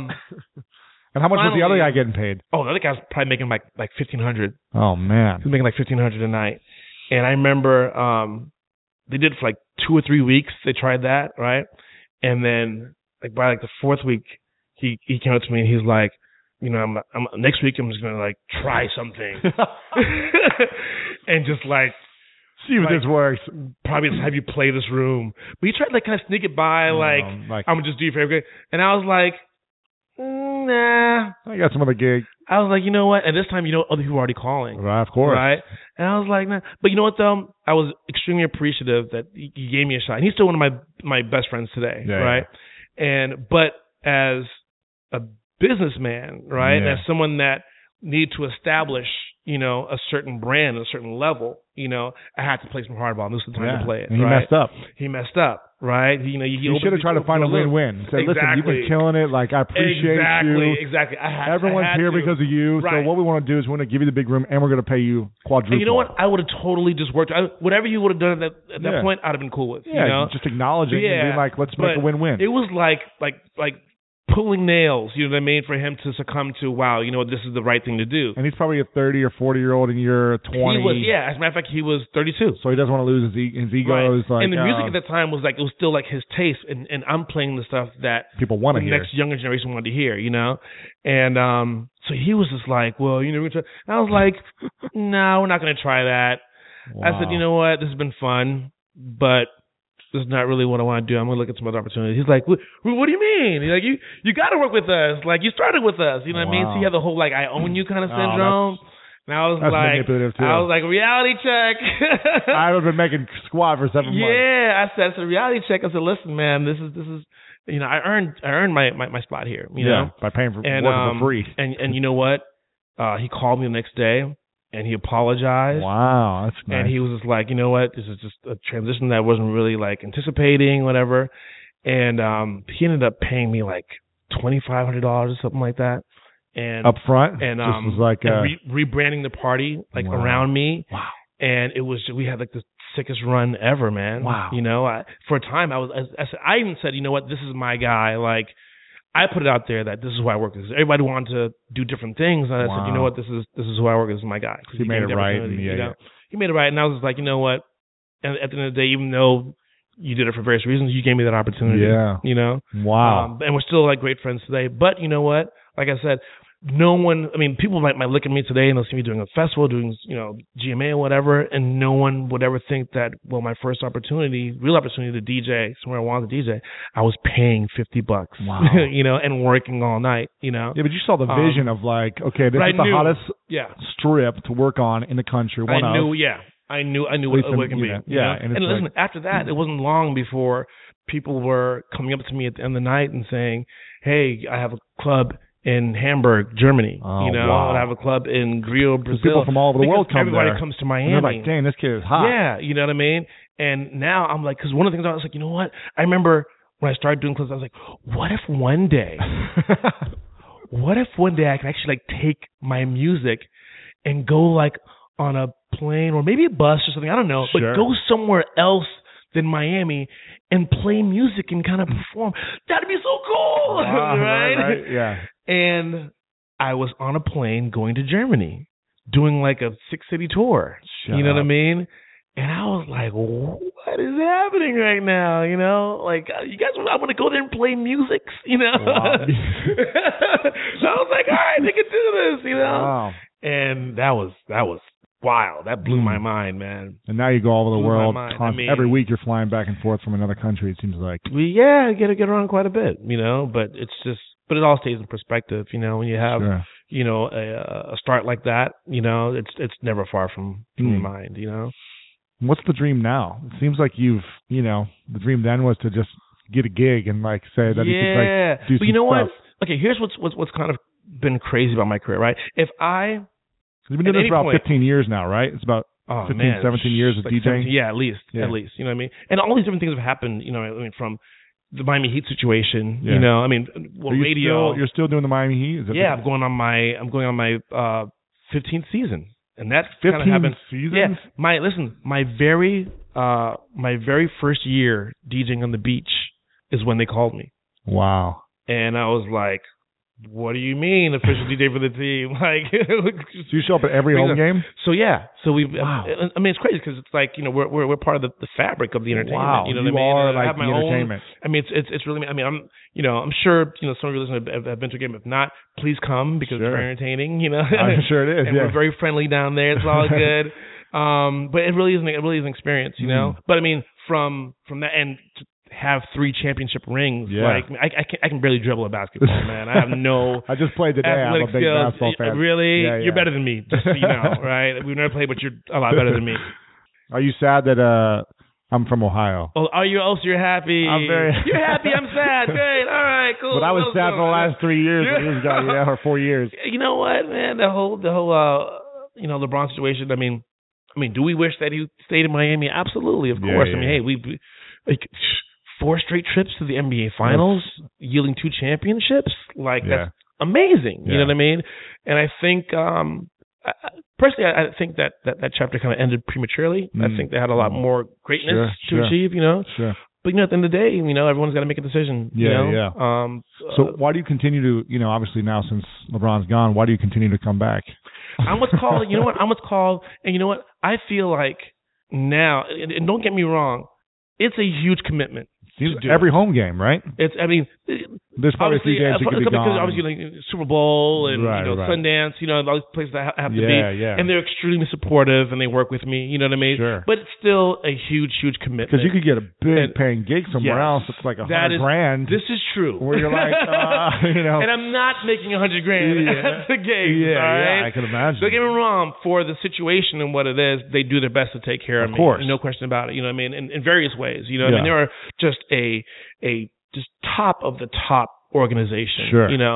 and how much was the other guy getting paid? Oh, the other guy was probably making like $1,500. Oh man, he was making like $1,500 a night. And I remember they did it for like 2 or 3 weeks. They tried that, right? And then like by like the 4th week, he came up to me and he's like, I'm next week I'm just gonna like try something and just like see if this works. Probably just have you play this room. But he tried to like kind of sneak it by, like I'm gonna just do you a favor. And I was like, nah. I got some other gig. I was like, you know what? At this time, other people were already calling. Right, of course. Right? And I was like, nah. But you know what, though? I was extremely appreciative that he gave me a shot. And he's still one of my best friends today, right? Yeah. But as a businessman, right, as someone that needed to establish, a certain brand, a certain level, I had to play some hardball. And this was the time to play it. And he messed up. He messed up. Right? He should have tried to find a win-win. Said, listen, you've been killing it. Like, I appreciate you. Exactly. Everyone's here because of you. Right. So what we want to do is we want to give you the big room, and we're going to pay you quadruple. And you know what? I would have totally just worked. Whatever you would have done at that point, I'd have been cool with. Yeah, just acknowledging and being like, let's make a win-win. It was like pulling nails, you know what I mean, for him to succumb to, wow, this is the right thing to do. And he's probably a 30 or 40-year-old and you're 20. He was, as a matter of fact, he was 32. So he doesn't want to lose his ego. Right. Like, and the music at that time was like, it was still like his taste, and I'm playing the stuff that people want to hear. The next younger generation wanted to hear, And so he was just like, well, and I was like, no, we're not going to try that. Wow. I said, you know what, this has been fun, but this is not really what I want to do. I'm going to look at some other opportunities. He's like, what do you mean? He's like, you got to work with us. Like, you started with us. You know what I mean? So you have the whole, like, I own you kind of syndrome. And I was like, reality check. I would have been making squat for 7 months. Yeah, I said, reality check. I said, listen, man, this is, I earned my spot here, you know? By paying for working for free. And you know what? He called me the next day. and he apologized. Wow, that's nice. And he was just like, you know what, this is just a transition that I wasn't really like anticipating, whatever. And he ended up paying me like $2,500 or something like that. And up front, and just was like rebranding the party like around me. Wow. And we had like the sickest run ever, man. Wow. You know, for a time I even said, you know what, this is my guy. Like, I put it out there that this is who I work with. Everybody wanted to do different things, and I said, you know what, this is who I work with. This is my guy. He made it right. He made it right, and I was like, you know what, and at the end of the day, even though you did it for various reasons, you gave me that opportunity. Yeah. You know? Wow. And we're still like great friends today. But you know what? Like I said, no one, I mean, people might look at me today and they'll see me doing a festival, doing, you know, GMA or whatever, and no one would ever think that, well, my first real opportunity to DJ, somewhere I wanted to DJ, I was paying $50, wow. You know, and working all night, you know. Yeah, but you saw the vision of like, okay, this is the hottest strip to work on in the country. I knew what it can be. Yeah. And listen, after that, it wasn't long before people were coming up to me at the end of the night and saying, hey, I have a club in Hamburg, Germany, you know, wow. And I have a club in Rio, Brazil. People from all over the world come everybody there. Comes to Miami. And they're like, dang, this kid is hot. Yeah, you know what I mean? And now I'm like, because one of the things I was like, you know what? I remember when I started doing clubs, I was like, what if one day I can actually like take my music and go like on a plane or maybe a bus or something, I don't know, but go somewhere else than Miami and play music and kind of perform. That'd be so cool. Wow, right? Yeah. And I was on a plane going to Germany, doing like a 6-city tour. You know what I mean? And I was like, what is happening right now? You know, like, you guys, I want to go there and play music, you know? Wow. So I was like, all right, they can do this, you know? Wow. And that was wild. That blew my mind, man. And now you go all over the world. Every week you're flying back and forth from another country, it seems like. Get around quite a bit, you know, but it all stays in perspective, you know, when you have, you know, a start like that, you know, it's never far from your mind, you know. What's the dream now? It seems like the dream then was to just get a gig and like say that you could like do some but you know stuff. what? Okay, here's what's kind of been crazy about my career, right? You've been doing this for about 15 years now, right? It's about 17 years of DJing? At least. You know what I mean? And all these different things have happened, you know, I mean, from the Miami Heat situation, you know, I mean, radio. You're still doing the Miami Heat? I'm going on my 15th season. And that 15 happened. seasons? Yeah. My very first year DJing on the beach is when they called me. Wow. And I was like, what do you mean official DJ for the team? Like, so you show up at every home game? So we've. Wow. I mean, it's crazy because it's like, you know, we're part of the fabric of the entertainment. Wow, you know what I mean? Are like I have my the entertainment. I mean, it's really. I mean, I'm sure, you know, some of you listeners have been to a game. If not, please come because it's very entertaining. You know, I'm sure it is. And we're very friendly down there. It's all good. But it really is an experience, you know. But I mean, from that end. Have 3 championship rings. Like I can barely dribble a basketball, man. I have no. I just played today. I'm a big basketball fan. Really? Yeah. You're better than me, just so you know, right? We've never played, but you're a lot better than me. Are you sad that I'm from Ohio? Oh, are you? Oh, so you're happy? You're happy. I'm sad. Great. All right. Cool. But I was sad for the last 3 years. Or 4 years. You know what, man? The whole you know, LeBron situation. I mean, do we wish that he stayed in Miami? Absolutely, of course. I mean, hey, we like. 4 straight trips to the NBA Finals, yielding 2 championships. Like, that's amazing. You know what I mean? And I think, personally, I think that chapter kind of ended prematurely. I think they had a lot more greatness to achieve, you know? But, you know, at the end of the day, you know, everyone's got to make a decision. So why do you continue to, you know, obviously now since LeBron's gone, why do you continue to come back? I'm what's called, and you know what? I feel like now, and don't get me wrong, it's a huge commitment. Every home game, right? There's probably a few games that could be gone. Obviously, like Super Bowl and Sundance, you know, all these places that have to be. And they're extremely supportive and they work with me, you know what I mean? But it's still a huge, huge commitment. Because you could get a big paying gig somewhere else. It's like $100,000. This is true. Where you're like, you know. And I'm not making $100,000 at the gigs. I can imagine. Don't get me wrong. For the situation and what it is, they do their best to take care of me. Of course. No question about it. You know what I mean? In various ways. You know what I mean? There are just a just top of the top organization. You know,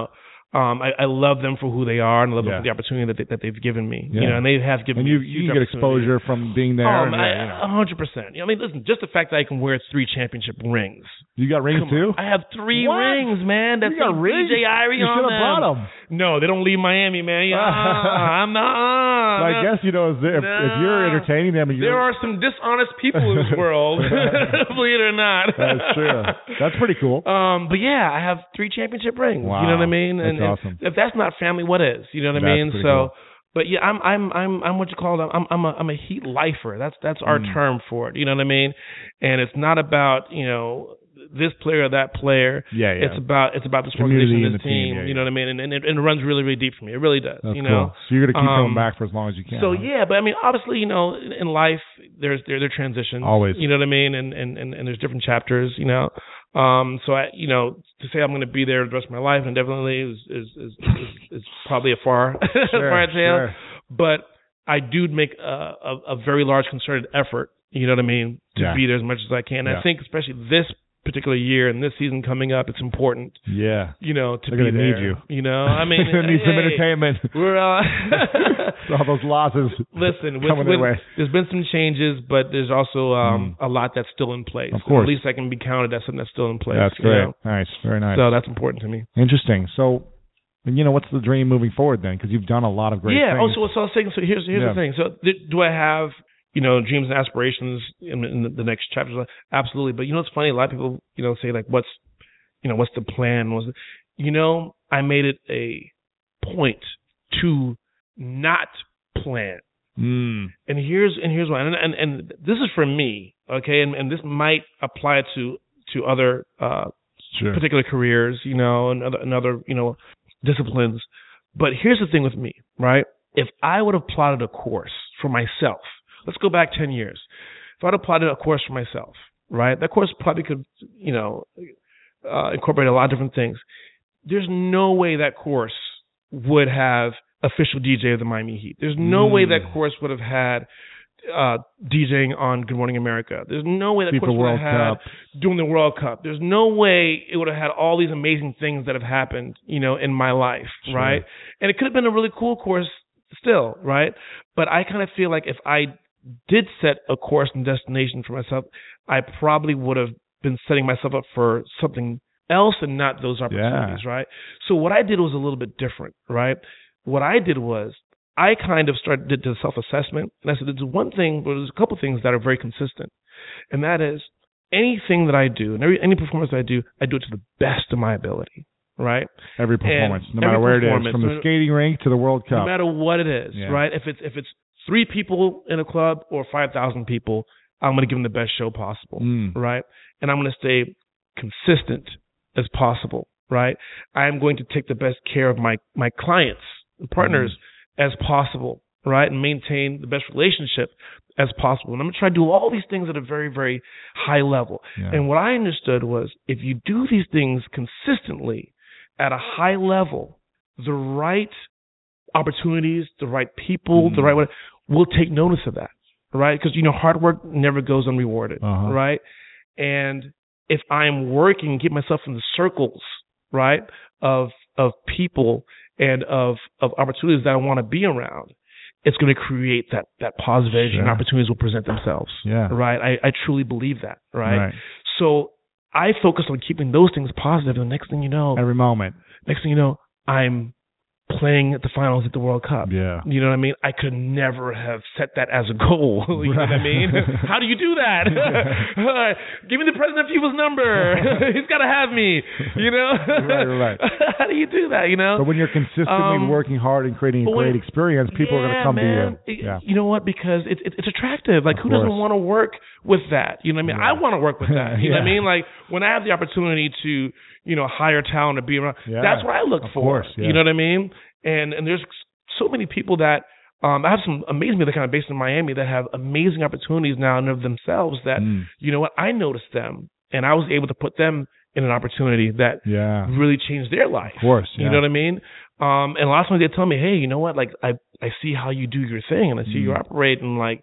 I love them for who they are, and I love them for the opportunity that they've given me. Yeah. And they have given me. And you get exposure from being there. 100%. I mean, listen, just the fact that I can wear 3 championship rings. You got rings too? I have 3 rings, man. That's you got rings? DJ Irie you on should have brought them. No, they don't leave Miami, man. I'm not. So I guess if you're entertaining them, there are some dishonest people in this world. Believe it or not. That's true. That's pretty cool. But yeah, I have 3 championship rings. Wow. You know what I mean? That's awesome. If that's not family, what is? You know what I mean? So, cool. but yeah, I'm what you call it. I'm a heat lifer. That's our term for it. You know what I mean? And it's not about this player or that player. Yeah. It's about this organization, this team. You know what I mean? And it runs really, really deep for me. It really does. That's cool. So you're gonna keep coming back for as long as you can. So yeah, but I mean, obviously, in life, there are transitions. Always. You know what I mean? And there's different chapters. So I, to say I'm going to be there the rest of my life indefinitely is probably a far far tale. Sure. But I do make a very large concerted effort. You know what I mean? To be there as much as I can. And I think especially this particular year and this season coming up, it's important. Yeah. To They're be there. Need you. I mean, they're gonna need some entertainment. We're all those losses. Listen, their way. There's been some changes, but there's also a lot that's still in place. Of course. At least I can be counted as something that's still in place. That's great. Nice. Very nice. So that's important to me. Interesting. So, what's the dream moving forward then? Because you've done a lot of great things. So I was saying. So here's the thing. So do I have dreams and aspirations in the next chapters? Absolutely. But it's funny. A lot of people say like, what's the plan? I made it a point to not plan. And here's why. And this is for me, okay? And this might apply to other particular careers, and other disciplines. But here's the thing with me, right? If I would have plotted a course for myself, let's go back 10 years. If I'd have plotted a course for myself, right? That course probably could, incorporate a lot of different things. There's no way that course would have official DJ of the Miami Heat. There's no way that course would have had DJing on Good Morning America. There's no way that course would have had doing the World Cup. There's no way it would have had all these amazing things that have happened, in my life, right? And it could have been a really cool course still, right? But I kind of feel like if I did set a course and destination for myself, I probably would have been setting myself up for something else and not those opportunities, right? So what I did was a little bit different, right? What I did was I kind of did the self-assessment, and I said, there's one thing, but there's a couple things that are very consistent, and that is anything that I do, and any performance that I do it to the best of my ability, right? Every performance, no matter where it is, from the skating rink to the World Cup. No matter what it is, right? If it's 3 people in a club or 5,000 people, I'm going to give them the best show possible, right? And I'm going to stay consistent as possible, right? I'm going to take the best care of my clients and partners as possible, right? And maintain the best relationship as possible. And I'm going to try to do all these things at a very, very high level. Yeah. And what I understood was if you do these things consistently at a high level, the right opportunities, the right people, the right way will take notice of that, right? Because, hard work never goes unrewarded, right? And if I'm working, get myself in the circles, right, of people and of opportunities that I want to be around, it's going to create that positive edge and opportunities will present themselves, right? I truly believe that, right? So I focus on keeping those things positive, and the next thing you know, every moment, I'm playing at the finals at the World Cup. Yeah. You know what I mean? I could never have set that as a goal. You know what I mean? How do you do that? Give me the president of FIBA's number. He's got to have me, Right. How do you do that, But when you're consistently working hard and creating a great experience, people are going to come to you. Yeah. You know what? Because it's attractive. Like, who doesn't want to work with that? You know what I mean? I want to work with that. You know what I mean? Like, when I have the opportunity to hire talent to be around. That's what I look for. Course, you know what I mean? And there's so many people that I have some amazing people that kind of based in Miami that have amazing opportunities now in of themselves that, I noticed them and I was able to put them in an opportunity that really changed their life. Of course. You know what I mean? And a lot of times they tell me, hey, you know what? Like, I see how you do your thing and I see you operate and like,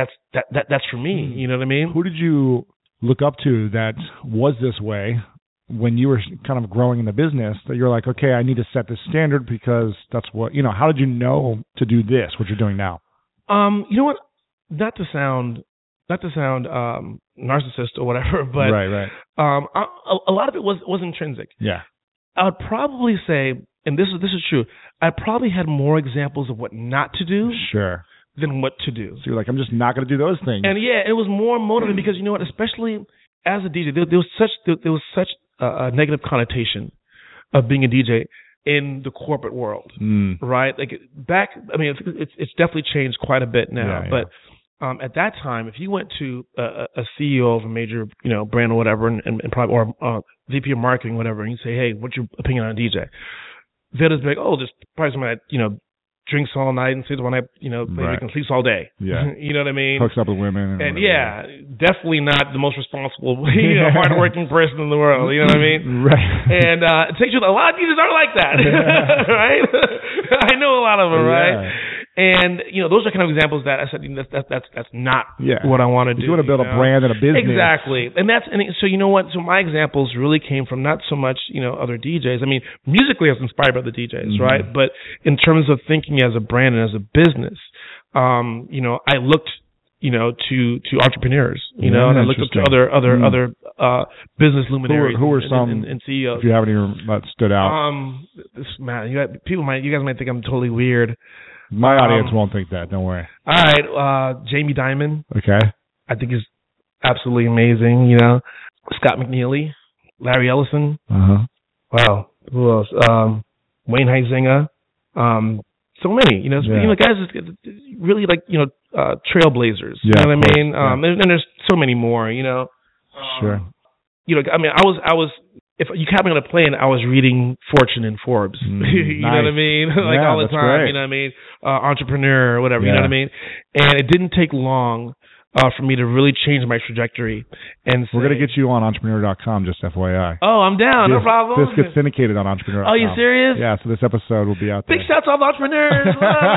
that's for me. You know what I mean? Who did you look up to that was this way when you were kind of growing in the business that you're like, okay, I need to set this standard because that's what, how did you know to do this, what you're doing now? You know what? Not to sound narcissist or whatever, but right. A lot of it was intrinsic. Yeah. I would probably say, and this is true, I probably had more examples of what not to do. Sure. Than what to do. So you're like, I'm just not going to do those things. And yeah, it was more motivating because you know what, especially as a DJ, there was such a negative connotation of being a DJ in the corporate world, right? Like back, I mean, it's definitely changed quite a bit now. But at that time, if you went to a CEO of a major, brand or whatever, and probably or VP of marketing, whatever, and you say, hey, what's your opinion on a DJ? They'll just be like, oh, just probably somebody that drinks all night and sleeps all night, maybe sleeps all day. Yeah. You know what I mean? Hooks up with women. And definitely not the most responsible, hardworking person in the world. You know what I mean? Right. And it takes you, a lot of DJs aren't like that, right? I know a lot of them, right? And, those are kind of examples that I said, that's not what I want to do. You want to build a brand and a business. Exactly. And so you know what? So my examples really came from not so much, other DJs. I mean, musically I was inspired by the DJs, right? But in terms of thinking as a brand and as a business, I looked, to entrepreneurs, and I looked up to other business luminaries who were some and CEOs. If you have any that stood out. You guys might think I'm totally weird. My audience won't think that. Don't worry. All right, Jamie Dimon. Okay. I think he's absolutely amazing. Scott McNeely, Larry Ellison. Wow. Who else? Wayne Huizenga. So many. Guys really trailblazers. Yeah, you know what I mean? And there's so many more. Sure. I mean, I was. If you caught me on a plane, I was reading Fortune and Forbes. You know what I mean? All the time. Great. You know what I mean? Entrepreneur or whatever. You know what I mean? And it didn't take long for me to really change my trajectory. And we're going to get you on entrepreneur.com, just FYI. Oh, I'm down. No problem. This gets syndicated on entrepreneur.com. Oh, you serious? Yeah, so this episode will be out there. Big shouts out to entrepreneurs.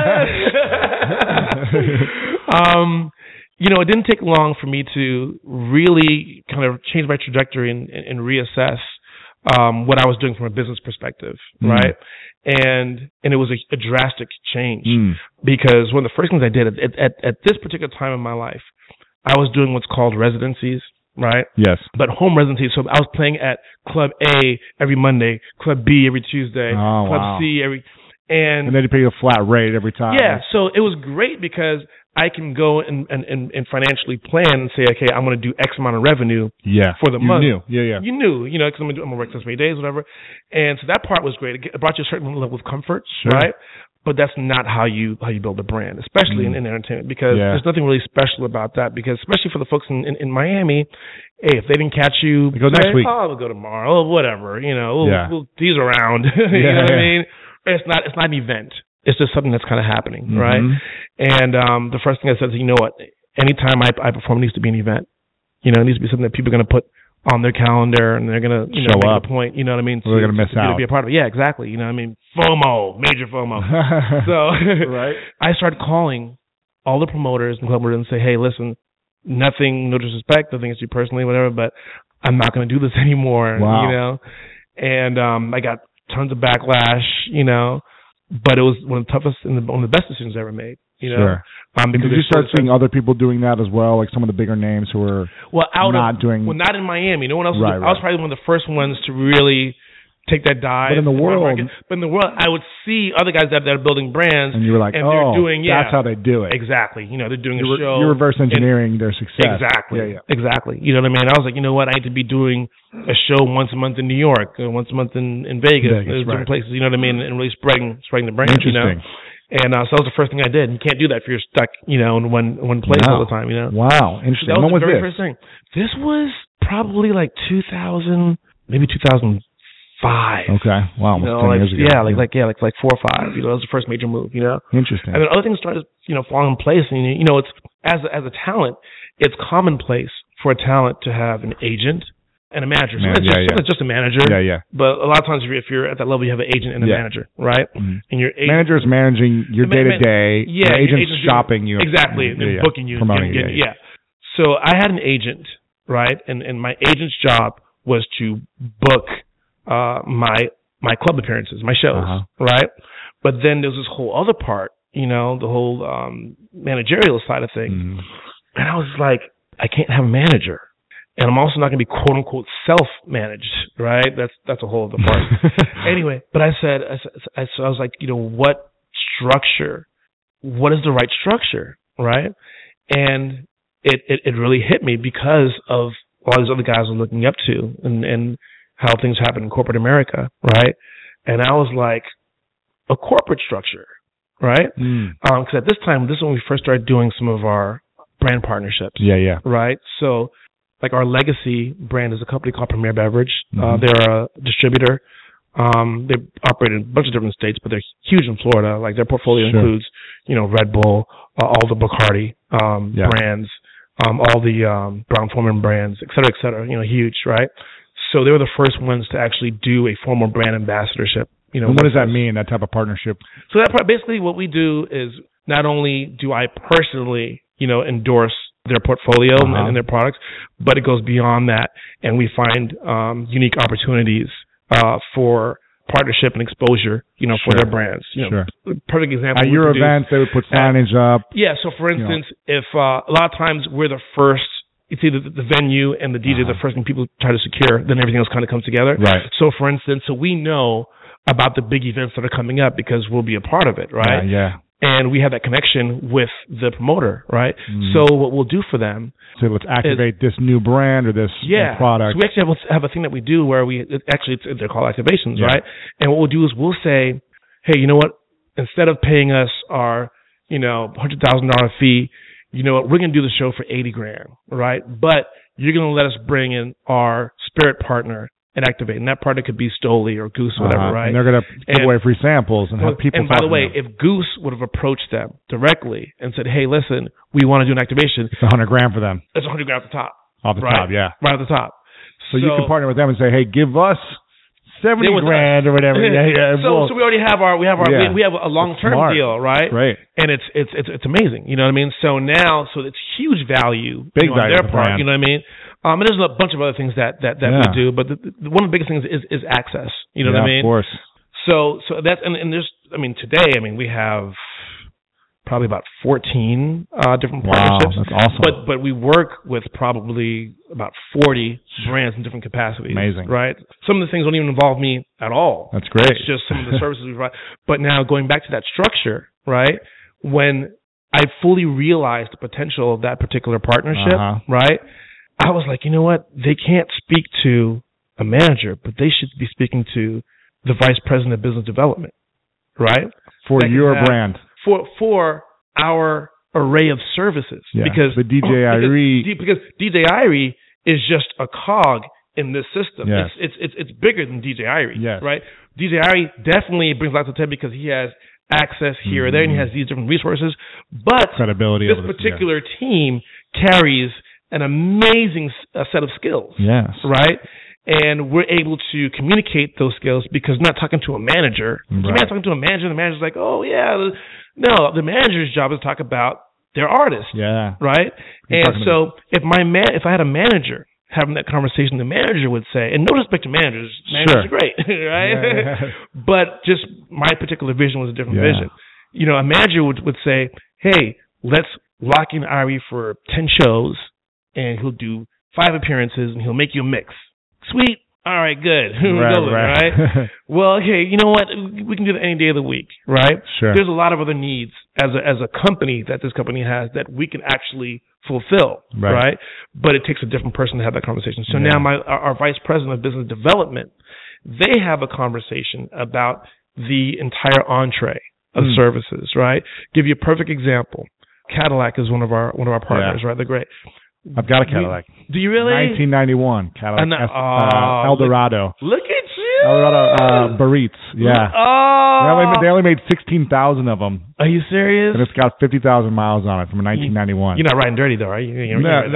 It didn't take long for me to really kind of change my trajectory and reassess what I was doing from a business perspective, right? And it was a drastic change because one of the first things I did at this particular time in my life, I was doing what's called residencies, right? Yes. But home residencies. So I was playing at Club A every Monday, Club B every Tuesday, Club C and then you pay you a flat rate every time. Yeah. So it was great because I can go and financially plan and say, okay, I'm going to do X amount of revenue for the month. You knew. You knew, because I'm going to work this many days, whatever. And so that part was great. It brought you a certain level of comfort, right? But that's not how you build a brand, especially in entertainment, because there's nothing really special about that. Because especially for the folks in Miami, hey, if they didn't catch you, go next week. Oh, we'll go tomorrow, or whatever. We'll tease around. You know what I mean? It's not an event. It's just something that's kind of happening, right? And the first thing I said is, you know what? Anytime I perform, it needs to be an event. It needs to be something that people are going to put on their calendar and they're going to show make up. a point. You know what I mean? They're going to miss out. To be a part of it. Yeah, exactly. You know what I mean? FOMO, major FOMO. So I started calling all the promoters and club owners and say, hey, listen, nothing, no disrespect, nothing against you personally, whatever, but I'm not going to do this anymore. Wow. And I got tons of backlash. But it was one of the toughest and one of the best decisions I ever made. Sure. Because did you start seeing other people doing that as well, like some of the bigger names who were not in Miami. No one else. I was probably one of the first ones to really take that dive. But in the world, I would see other guys that are building brands, and you were like, and they're doing, that's how they do it. Exactly. They're doing a show. You're reverse engineering their success. Exactly. Exactly. You know what I mean? I was like, you know what? I need to be doing a show once a month in New York, once a month in Vegas, different places. You know what I mean? And really spreading the brand. Interesting. And so that was the first thing I did. And you can't do that if you're stuck, in one place all the time. Wow. Interesting. So that was the very first thing. This was probably like 2000, maybe 2005. Okay. Wow. Almost 10 years ago. Yeah, like 4 or 5. That was the first major move. Interesting. And then other things started, falling in place. And it's as a talent, it's commonplace for a talent to have an agent and a manager. So it's just a manager. Yeah. But a lot of times, if you're at that level, you have an agent and a manager, right? Mm-hmm. And your manager is managing your day to day. Yeah. Your agent's shopping you. Exactly. And booking you. Promoting you. So I had an agent, right? And my agent's job was to book my club appearances, my shows, right? But then there's this whole other part, you know, the whole managerial side of things. Mm-hmm. And I was like, I can't have a manager. And I'm also not going to be quote unquote self-managed, right? That's a whole other part. Anyway, but I was like, you know, what is the right structure, right? And it really hit me because of all these other guys I'm looking up to and how things happen in corporate America, right? And I was like, a corporate structure, right? Because at this time, this is when we first started doing some of our brand partnerships. Yeah. Right? So, like our legacy brand is a company called Premier Beverage. They're a distributor. They operate in a bunch of different states, but they're huge in Florida. Like their portfolio includes, you know, Red Bull, all the Bacardi brands, all the Brown-Forman brands, et cetera, you know, huge, right? So they were the first ones to actually do a formal brand ambassadorship. You know, and what does that mean, that type of partnership? So that basically what we do is not only do I personally, you know, endorse their portfolio and their products, but it goes beyond that, and we find unique opportunities for partnership and exposure, you know, for their brands. You know, perfect example. At your events, they would put signage up. Yeah. So, for instance, if a lot of times we're the first. It's either the venue and the DJ, the first thing people try to secure, then everything else kind of comes together. Right. So, for instance, we know about the big events that are coming up because we'll be a part of it, right? Yeah. And we have that connection with the promoter, right? So what we'll do for them. So let's activate this new brand or this product. So we actually have a thing that we do where they're called activations, right? And what we'll do is we'll say, hey, you know what? Instead of paying us our, you know, $100,000 fee, you know what, we're going to do the show for $80,000, right? But you're going to let us bring in our spirit partner and activate. And that partner could be Stoli or Goose, whatever, right? And they're going to give away free samples and have people. And by the way, if Goose would have approached them directly and said, hey, listen, we want to do an activation. It's $100,000 for them. It's $100,000 at the top. Off the top, yeah. Right at the top. So you can partner with them and say, hey, give us $70,000 or whatever. So we already have we have a long-term deal, right? Right. And it's amazing. You know what I mean? So it's huge value, big on value their part. You know what I mean? And there's a bunch of other things that we do, but one of the biggest things is access. You know what I mean? Of course. So that's and there's today we have probably about 14 different partnerships. Wow, that's awesome. But we work with probably about 40 brands in different capacities. Amazing. Right? Some of the things don't even involve me at all. That's great. It's just some of the services we provide. But now going back to that structure, right? When I fully realized the potential of that particular partnership, right? I was like, you know what? They can't speak to a manager, but they should be speaking to the vice president of business development, right? For your brand. For our array of services. Yeah. Because DJ Irie is just a cog in this system. Yes. It's bigger than DJ Irie, yes. right? DJ Irie definitely brings a lot to the table because he has access here or there and he has these different resources. But credibility this particular team carries an amazing set of skills. Yes. Right? And we're able to communicate those skills because we're not talking to a manager. Right. You're not talking to a manager. The manager's like, oh, yeah. No, the manager's job is to talk about their artist. Yeah. Right? And so if I had a manager having that conversation, the manager would say, and no respect to managers are great, right? Yeah. But just my particular vision was a different vision. You know, a manager would say, hey, let's lock in Irie for 10 shows, and he'll do 5 appearances, and he'll make you a mix. Sweet. All right, good. Right? Well, okay, you know what? We can do that any day of the week, right? Sure. There's a lot of other needs as a company that this company has that we can actually fulfill, right? But it takes a different person to have that conversation. So now our vice president of business development, they have a conversation about the entire entree of services, right? Give you a perfect example. Cadillac is one of our partners, right? They're great. I've got a Cadillac. Do you really? 1991 Cadillac Eldorado. Look at you. Colorado Barrettes. Yeah. Oh. They only made 16,000 of them. Are you serious? And it's got 50,000 miles on it from 1991. You're not riding dirty though, are you? No.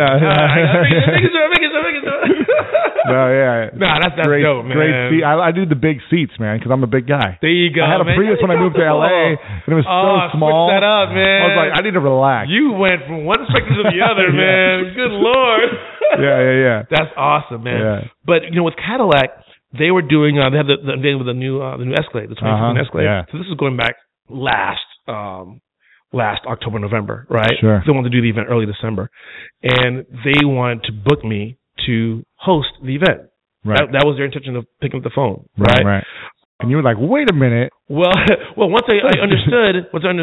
No, yeah. No, that's great, dope, man. Great seat. I do the big seats, man, because I'm a big guy. There you go. I had a Prius when I moved to LA, and it was so small. Switch that up, man. I was like, I need to relax. You went from one spectrum to the other, man. Good Lord. Yeah. That's awesome, man. Yeah. But with Cadillac, they were doing. They had the new Escalade, the 2015 Escalade. Yeah. So this is going back last October, November, right? Sure. They wanted to do the event early December, and they wanted to book me to host the event. Right. That was their intention of picking up the phone. Right. And you were like, wait a minute. Well, once I understood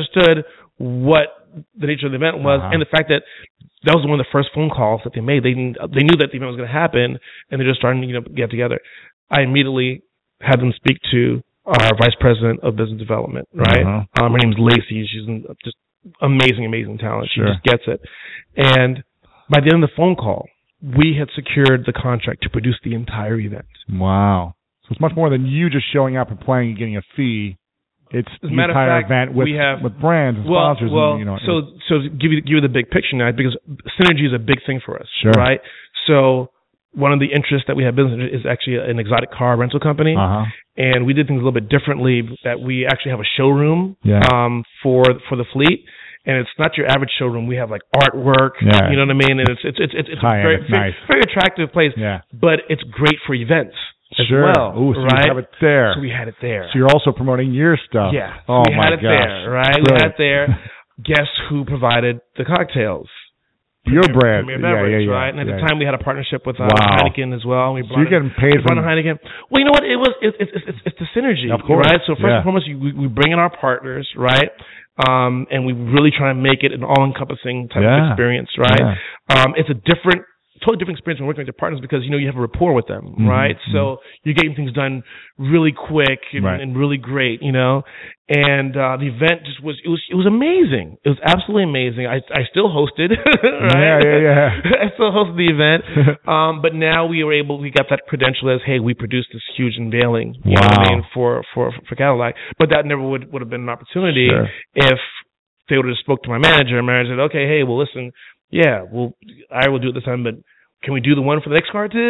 what the nature of the event was, and the fact that was one of the first phone calls that they made. They knew that the event was going to happen, and they're just starting to get together. I immediately had them speak to our vice president of business development. Right. Her name's Lacey. She's just amazing talent. She just gets it. And by the end of the phone call, we had secured the contract to produce the entire event. Wow. So it's much more than you just showing up and playing and getting a fee. It's the entire event with brands and sponsors. So give you the big picture now, because synergy is a big thing for us. Sure. Right? So one of the interests that we have business is actually an exotic car rental company. And we did things a little bit differently, that we actually have a showroom for the fleet. And it's not your average showroom. We have like artwork, you know what I mean? And it's very attractive place, but it's great for events as well. Ooh, so right? you have it there. So we had it there. So you're also promoting your stuff. Yeah. Oh, we had it there, right? Brilliant. We had it there. Guess who provided the cocktails? Your brand. Premier Beverage, right? And at the time we had a partnership with Heineken as well. So you're getting paid from Heineken. Well, you know what? It's the synergy, of course. Right? So first and foremost, we bring in our partners, right? And we really try to make it an all-encompassing type of experience, right? It's a totally different experience when working with your partners, because you have a rapport with them, right? So you're getting things done really quick and really great, And the event just was amazing. It was absolutely amazing. I still hosted, right? Yeah. I still hosted the event, but now we got that credential as, hey, we produced this huge unveiling, you know what I mean, for Cadillac. But that never would have been an opportunity if they would have spoke to my manager. And manager said, okay, hey, well, listen. Yeah, well, I will do it this time, but can we do the one for the next car too?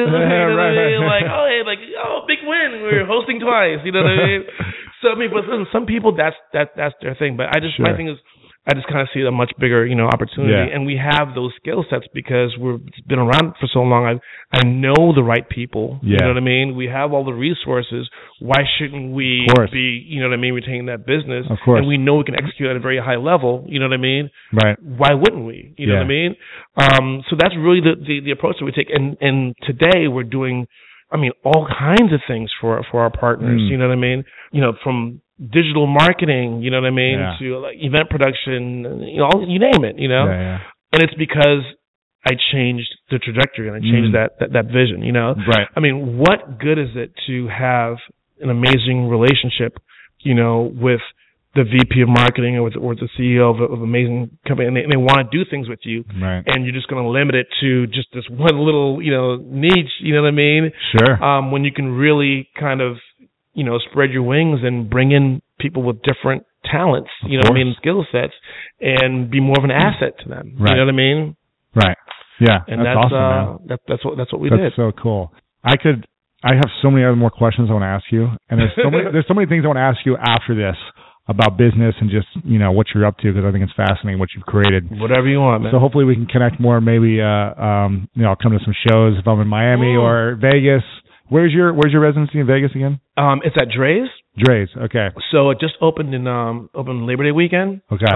Big win. We're hosting twice. You know what I mean? So, but listen, some people, that's their thing. But my thing is, I just kind of see a much bigger, opportunity. And we have those skill sets because we've been around for so long. I know the right people. You know what I mean? We have all the resources. Why shouldn't we be, retaining that business? Of course. And we know we can execute at a very high level. You know what I mean? Right. Why wouldn't we? You know what I mean? So that's really the approach that we take. And today we're doing, all kinds of things for our partners. You know what I mean? From digital marketing, you know what I mean, to like event production, you name it, And it's because I changed the trajectory and I changed that vision, Right. What good is it to have an amazing relationship, with the VP of marketing or the CEO of an amazing company, and they want to do things with you, and you're just going to limit it to just this one little, niche, you know what I mean? Sure. When you can really kind of, spread your wings and bring in people with different talents, skill sets, and be more of an asset to them. Right. You know what I mean? Right. Yeah. And that's awesome, man. That's what we did. That's so cool. I have so many other more questions I want to ask you, and there's so many things I want to ask you after this about business and just, what you're up to, because I think it's fascinating what you've created. Whatever you want, man. So hopefully we can connect more. Maybe, I'll come to some shows if I'm in Miami or Vegas. Where's your residency in Vegas again? It's at Dre's. Dre's, okay. So it just opened opened Labor Day weekend. Okay.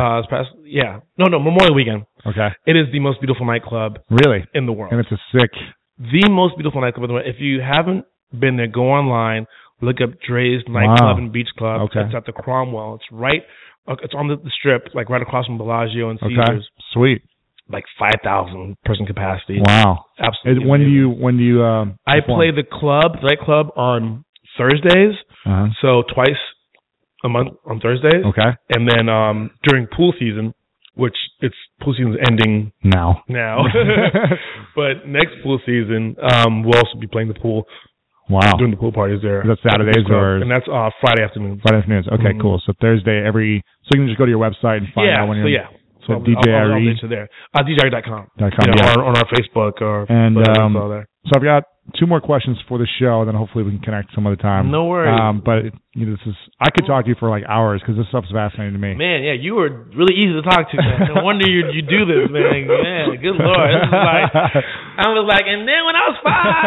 Memorial weekend. Okay. It is the most beautiful nightclub really in the world. And it's the most beautiful nightclub in the world. If you haven't been there, go online, look up Dre's Nightclub and Beach Club. Okay. It's at the Cromwell. It's on the Strip, like right across from Bellagio and Caesars. Okay. Sweet. Like 5,000 person capacity. Wow. Absolutely. When do you I play the nightclub on Thursdays. So twice a month on Thursdays. Okay. And then during pool season, which pool season's ending now. But next pool season, we'll also be playing the pool Wow. Doing the pool parties there. Is that Saturdays or? And that's Friday afternoons. Friday afternoons. Okay, cool. So Thursday so you can just go to your website and find out when you're. So DJ Irie. There. DJIrie.com. Yeah. On our Facebook or and all there. So I've got 2 more questions for the show, and then hopefully we can connect some other time. No worries. But I could talk to you for like hours because this stuff's fascinating to me. Man, yeah, you were really easy to talk to, man. No wonder you do this, man. Man, good Lord. This is like, I was like, and then when I was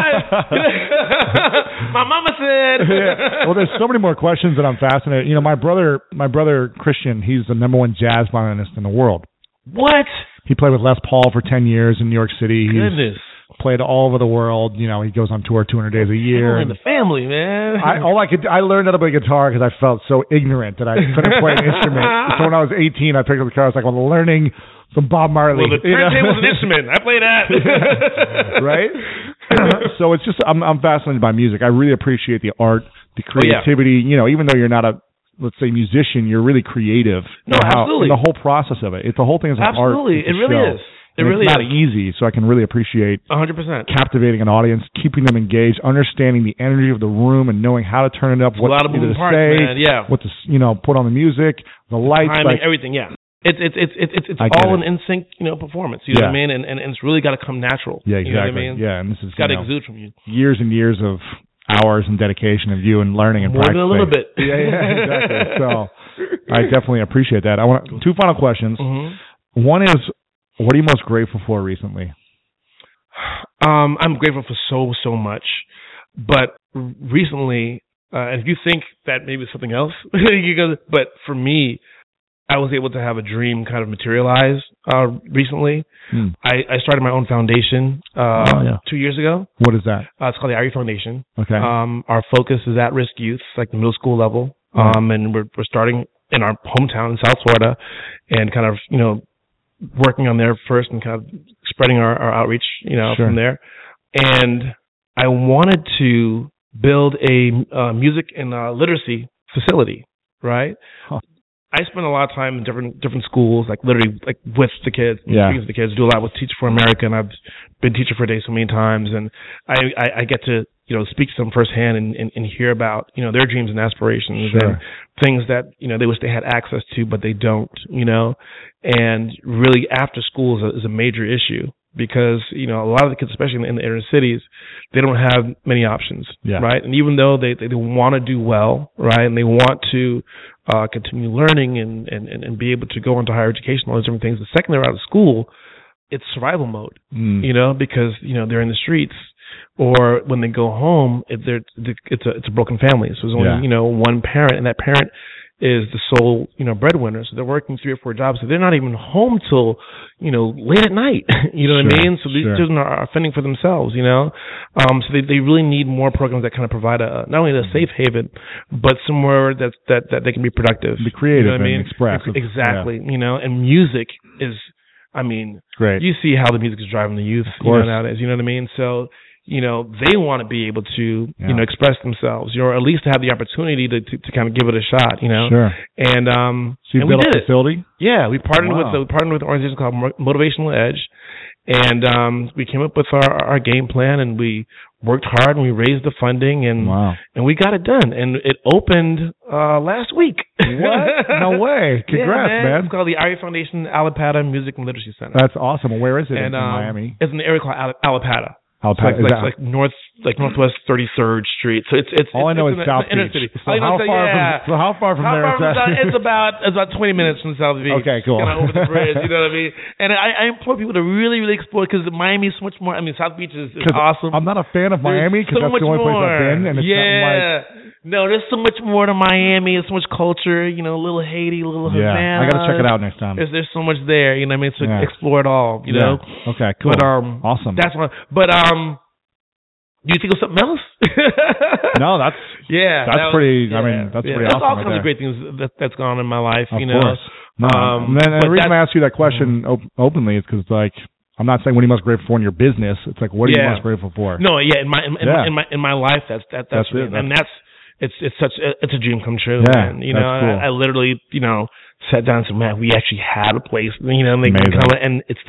5, my mama said. Yeah. Well, there's so many more questions that I'm fascinated. My brother Christian, he's the #1 jazz violinist in the world. What? He played with Les Paul for 10 years in New York City. Goodness. Played all over the world. He goes on tour 200 days a year. In the family, man. I learned how to play guitar because I felt so ignorant that I couldn't play an instrument. So when I was 18, I picked up the guitar. I was like, learning from Bob Marley. Well, the turntable's an instrument. I play that. Right? So it's just, I'm fascinated by music. I really appreciate the art, the creativity. Even though you're not a, let's say, musician, you're really creative. No, absolutely. And the whole process of it. The whole thing is an art. Absolutely. It really is. It's not easy, so I can really appreciate 100% captivating an audience, keeping them engaged, understanding the energy of the room, and knowing how to turn it up, what to say, what to put on the music, the lights, timing, everything. Yeah, it's all an in sync performance. You know what I mean? And it's really got to come natural. Yeah, exactly. You know what I mean? Yeah, and this is got to exude from you. Years and years of hours and dedication of you and learning and practicing. More than a little bit. Yeah, exactly. So I definitely appreciate that. I want 2 final questions. Mm-hmm. One is, what are you most grateful for recently? I'm grateful for so much, but recently, and if you think that maybe it's something else, but for me, I was able to have a dream kind of materialize recently. I started my own foundation 2 years ago. What is that? It's called the Irie Foundation. Okay. Our focus is at-risk youth, like the middle school level, and we're starting in our hometown in South Florida, and kind of working on there first and kind of spreading our outreach, from there. And I wanted to build a music and literacy facility, right? Huh. I spend a lot of time in different schools, like literally like with the kids, speaking to the kids, do a lot with Teach for America, and I've been Teacher for a Day so many times, and I get to speak to them firsthand and hear about their dreams and aspirations and things that they wish they had access to but they don't, and really after school is a major issue. Because, a lot of the kids, especially in the inner cities, they don't have many options, right? And even though they want to do well, right, and they want to continue learning and be able to go into higher education, all those different things, the second they're out of school, it's survival mode, because, they're in the streets. Or when they go home, it's a broken family. So there's only, one parent, and that parent is the sole, breadwinner. So they're working 3 or 4 jobs. So they're not even home till, late at night. You know what I mean? So these children are fending for themselves, So they really need more programs that kind of provide not only a safe haven, but somewhere that they can be productive. Be creative and express. Exactly. And music is, great. You see how the music is driving the youth nowadays. You know what I mean? So, they want to be able to, express themselves, or at least have the opportunity to kind of give it a shot, Sure. And so you built a facility? Yeah, we partnered with an organization called Motivational Edge, and we came up with our game plan, and we worked hard, and we raised the funding, and we got it done, and it opened last week. What? No way! Congrats, man. It's called the Irie Foundation Allapattah Music and Literacy Center. That's awesome. Well, where is it? In Miami? It's in the area called Allapattah. So like northwest 33rd Street. So it's all I know is South Beach. So how far from there is that? It's about 20 minutes from South Beach. Okay, cool. Kind of over the bridge, you know what I mean? And I implore people to really, really explore, because Miami is so much more. South Beach is awesome. I'm not a fan of Miami because that's the only place I've been, and it's something like. No, there's so much more to Miami. There's so much culture, a little Haiti, a little Havana. I got to check it out next time. There's so much there, So explore it all, know? Okay, cool. But, awesome. That's one. But, do you think of something else? No, that's pretty. That's pretty awesome. That's all kinds of great things that's gone on in my life. Of course. No, and the reason I asked you that question openly is because, I'm not saying what are you most grateful for in your business. It's like, what are you most grateful for? No, in my life, that's it. And it's a dream come true. Yeah, man. Cool. I literally sat down and said, man, we actually had a place. And they can come and it's there.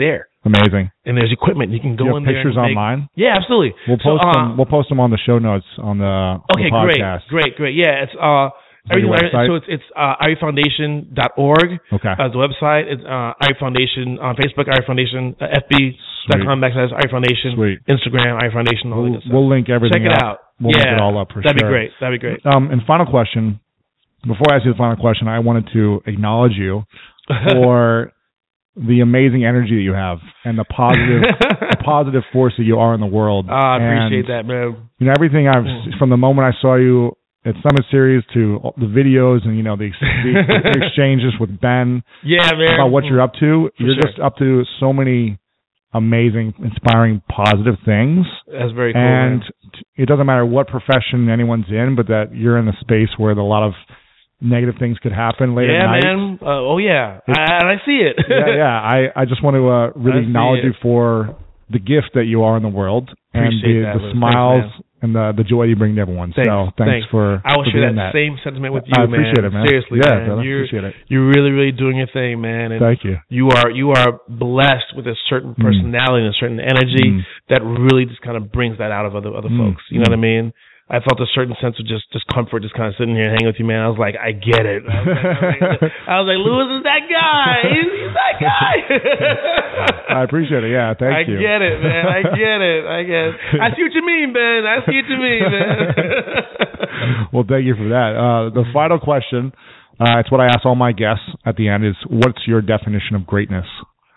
Amazing. And there's equipment. You can go in there. Pictures online? Yeah, absolutely. We'll post them on the show notes on the podcast. Great. Yeah, it's everything. So it's IREFoundation.org. Okay. As the website. It's IRE Foundation on Facebook, IRE Foundation, FB.com/IRE Foundation, Sweet. Instagram, IRE Foundation, all that good stuff. We'll link everything. Check it out. We'll link it all up for sure. That'd be great. And final question. Before I ask you the final question, I wanted to acknowledge you for the amazing energy that you have and the positive force that you are in the world. I appreciate that, man. You know, everything from the moment I saw you at Summit Series to the videos and, you know, the exchanges with Ben. Yeah, man. About what you're up to. You're just up to so many amazing, inspiring, positive things. That's very cool. And man. It doesn't matter what profession anyone's in, but that you're in a space where a lot of negative things could happen late at night. Yeah, man. And I see it. Yeah. I just want to really acknowledge you for the gift that you are in the world and the smiles and the joy you bring to everyone. Thanks for I will share that same sentiment with you, I appreciate it, man. Seriously, man. I appreciate it. You're really, really doing your thing, man. And thank you. You are blessed with a certain personality and a certain energy that really just kind of brings that out of other folks. You know what I mean? I felt a certain sense of just comfort just kind of sitting here and hanging with you, man. I was like, I get it. I was like, Louis is that guy. He's that guy. I appreciate it. Yeah, thank you. I get it, man. I get it. I see what you mean, Ben. I see what you mean, man. Well, thank you for that. The final question, it's what I ask all my guests at the end, is what's your definition of greatness?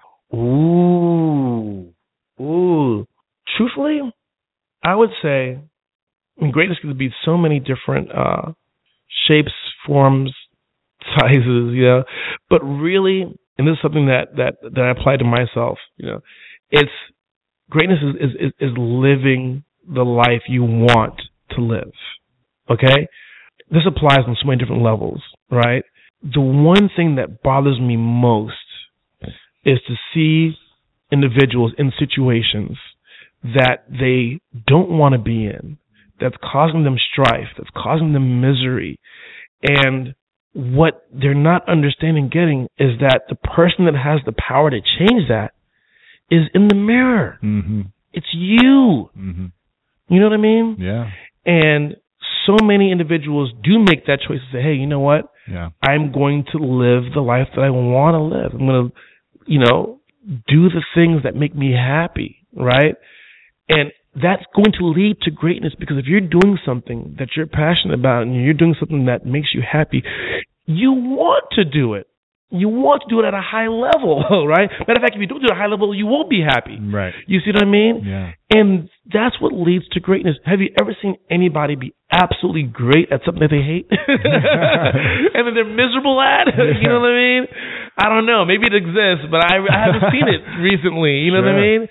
Ooh. Truthfully, I would say, greatness could be so many different shapes, forms, sizes, you know. But really, and this is something that I apply to myself, you know, it's greatness is living the life you want to live. Okay? This applies on so many different levels, right? The one thing that bothers me most is to see individuals in situations that they don't want to be in, that's causing them strife, that's causing them misery. And what they're not understanding, getting, is that the person that has the power to change that is in the mirror. Mm-hmm. It's you. Mm-hmm. You know what I mean? Yeah. And so many individuals do make that choice to say, hey, you know what? Yeah. I'm going to live the life that I want to live. I'm going to, you know, do the things that make me happy, right? And that's going to lead to greatness, because if you're doing something that you're passionate about and you're doing something that makes you happy, you want to do it. You want to do it at a high level, right? Matter of fact, if you don't do it at a high level, you won't be happy. Right. You see what I mean? Yeah. And that's what leads to greatness. Have you ever seen anybody be absolutely great at something that they hate? And then they're miserable at? You know what I mean? I don't know. Maybe it exists, but I haven't seen it recently. You know what I mean?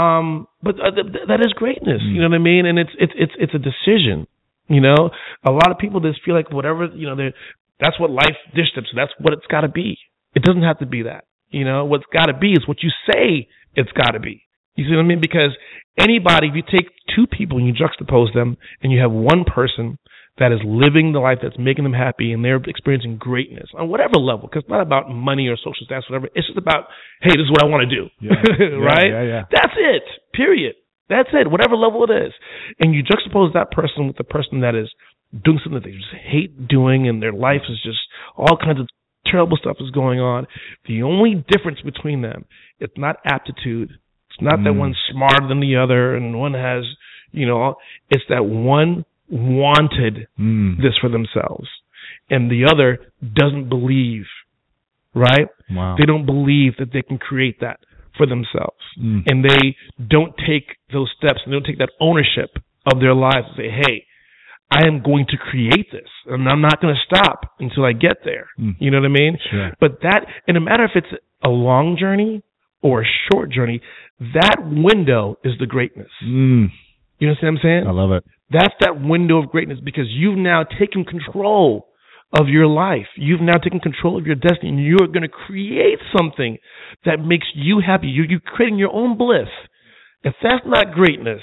But that is greatness. You know what I mean? And it's a decision. You know, a lot of people just feel like whatever, you know, that's what life dished them, so that's what it's got to be. It doesn't have to be that. You know, what's got to be is what you say it's got to be. You see what I mean? Because anybody, if you take two people and you juxtapose them, and you have one person that is living the life that's making them happy and they're experiencing greatness on whatever level, because it's not about money or social status, whatever. It's just about, hey, this is what I want to do. Yeah. Right? Yeah. That's it. Period. That's it. Whatever level it is. And you juxtapose that person with the person that is doing something that they just hate doing, and their life is just all kinds of terrible stuff is going on. The only difference between them, it's not aptitude. It's not that one's smarter than the other and one has, you know, it's that one wanted this for themselves and the other doesn't believe, right? Wow. They don't believe that they can create that for themselves. And they don't take those steps and they don't take that ownership of their lives and say, hey, I am going to create this, and I'm not going to stop until I get there. You know what I mean? Sure. But that, and no matter if it's a long journey or a short journey, that window is the greatness. You know what I'm saying? I love it. That's that window of greatness, because you've now taken control of your life. You've now taken control of your destiny, and you're going to create something that makes you happy. You're creating your own bliss. If that's not greatness,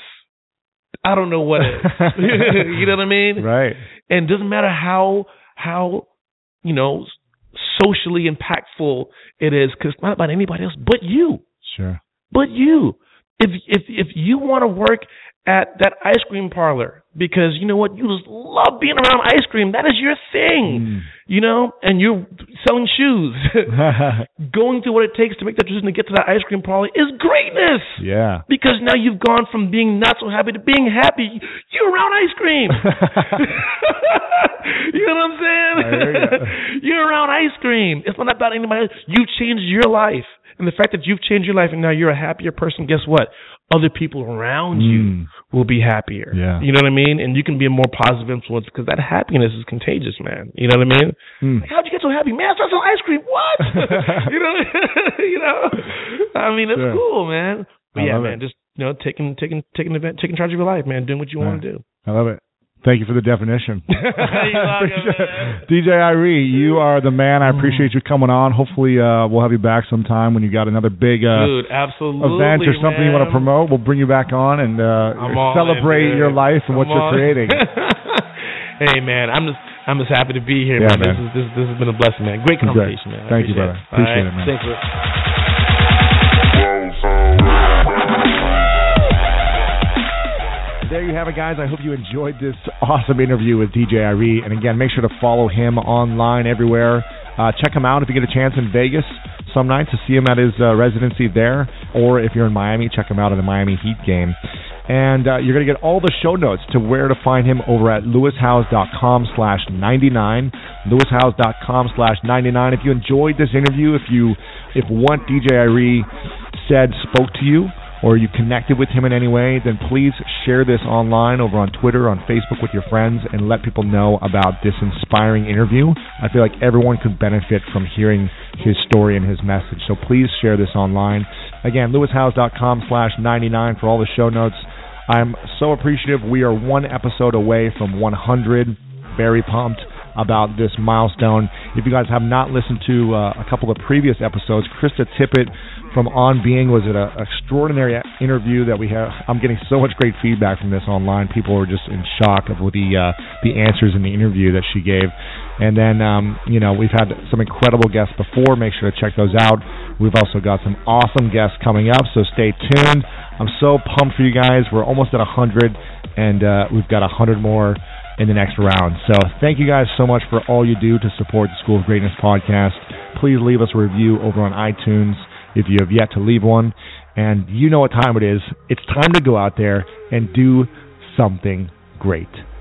I don't know what is. You know what I mean? Right. And it doesn't matter how you know, socially impactful it is, because it's not about anybody else but you. Sure. but you. If you want to work at that ice cream parlor because you know what, you just love being around ice cream, that is your thing, you know, and you're selling shoes, going through what it takes to make that decision to get to that ice cream parlor is greatness. Yeah. Because now you've gone from being not so happy to being happy. You're around ice cream. You know what I'm saying? You're around ice cream. It's not about anybody else. You changed your life. And the fact that you've changed your life and now you're a happier person, guess what? Other people around you will be happier. Yeah. You know what I mean? And you can be a more positive influence because that happiness is contagious, man. You know what I mean? Like, how'd you get so happy? Man, I saw some ice cream. What? You know? You know? I mean, it's cool, man. But yeah, man, just, you know, taking charge of your life, man, doing what you want to do. I love it. Thank you for the definition. You're welcome, DJ Irie, you are the man. I appreciate you coming on. Hopefully we'll have you back sometime when you got another big Dude, absolutely, event or something you want to promote. We'll bring you back on and celebrate your life and what you're creating. Hey, man, I'm just happy to be here, man. This has been a blessing, man. Great conversation, man. Thank you, brother. Appreciate it, man. Thanks, bro. There you have it, guys. I hope you enjoyed this awesome interview with DJ Irie. And again, make sure to follow him online everywhere. Check him out if you get a chance in Vegas some night to see him at his residency there. Or if you're in Miami, check him out at the Miami Heat game. And you're going to get all the show notes to where to find him over at lewishowes.com/99. lewishowes.com/99. If you enjoyed this interview, if what DJ Irie said spoke to you, or you connected with him in any way, then please share this online over on Twitter, on Facebook with your friends, and let people know about this inspiring interview. I feel like everyone could benefit from hearing his story and his message. So please share this online. Again, lewishowes.com/99 for all the show notes. I'm so appreciative. We are one episode away from 100. Very pumped about this milestone. If you guys have not listened to a couple of previous episodes, Krista Tippett from On Being was an extraordinary interview that we have. I'm getting so much great feedback from this online. People are just in shock of the answers in the interview that she gave. And then, you know, we've had some incredible guests before. Make sure to check those out. We've also got some awesome guests coming up, so stay tuned. I'm so pumped for you guys. We're almost at 100, and we've got 100 more in the next round. So thank you guys so much for all you do to support the School of Greatness podcast. Please leave us a review over on iTunes if you have yet to leave one. And you know what time it is. It's time to go out there and do something great.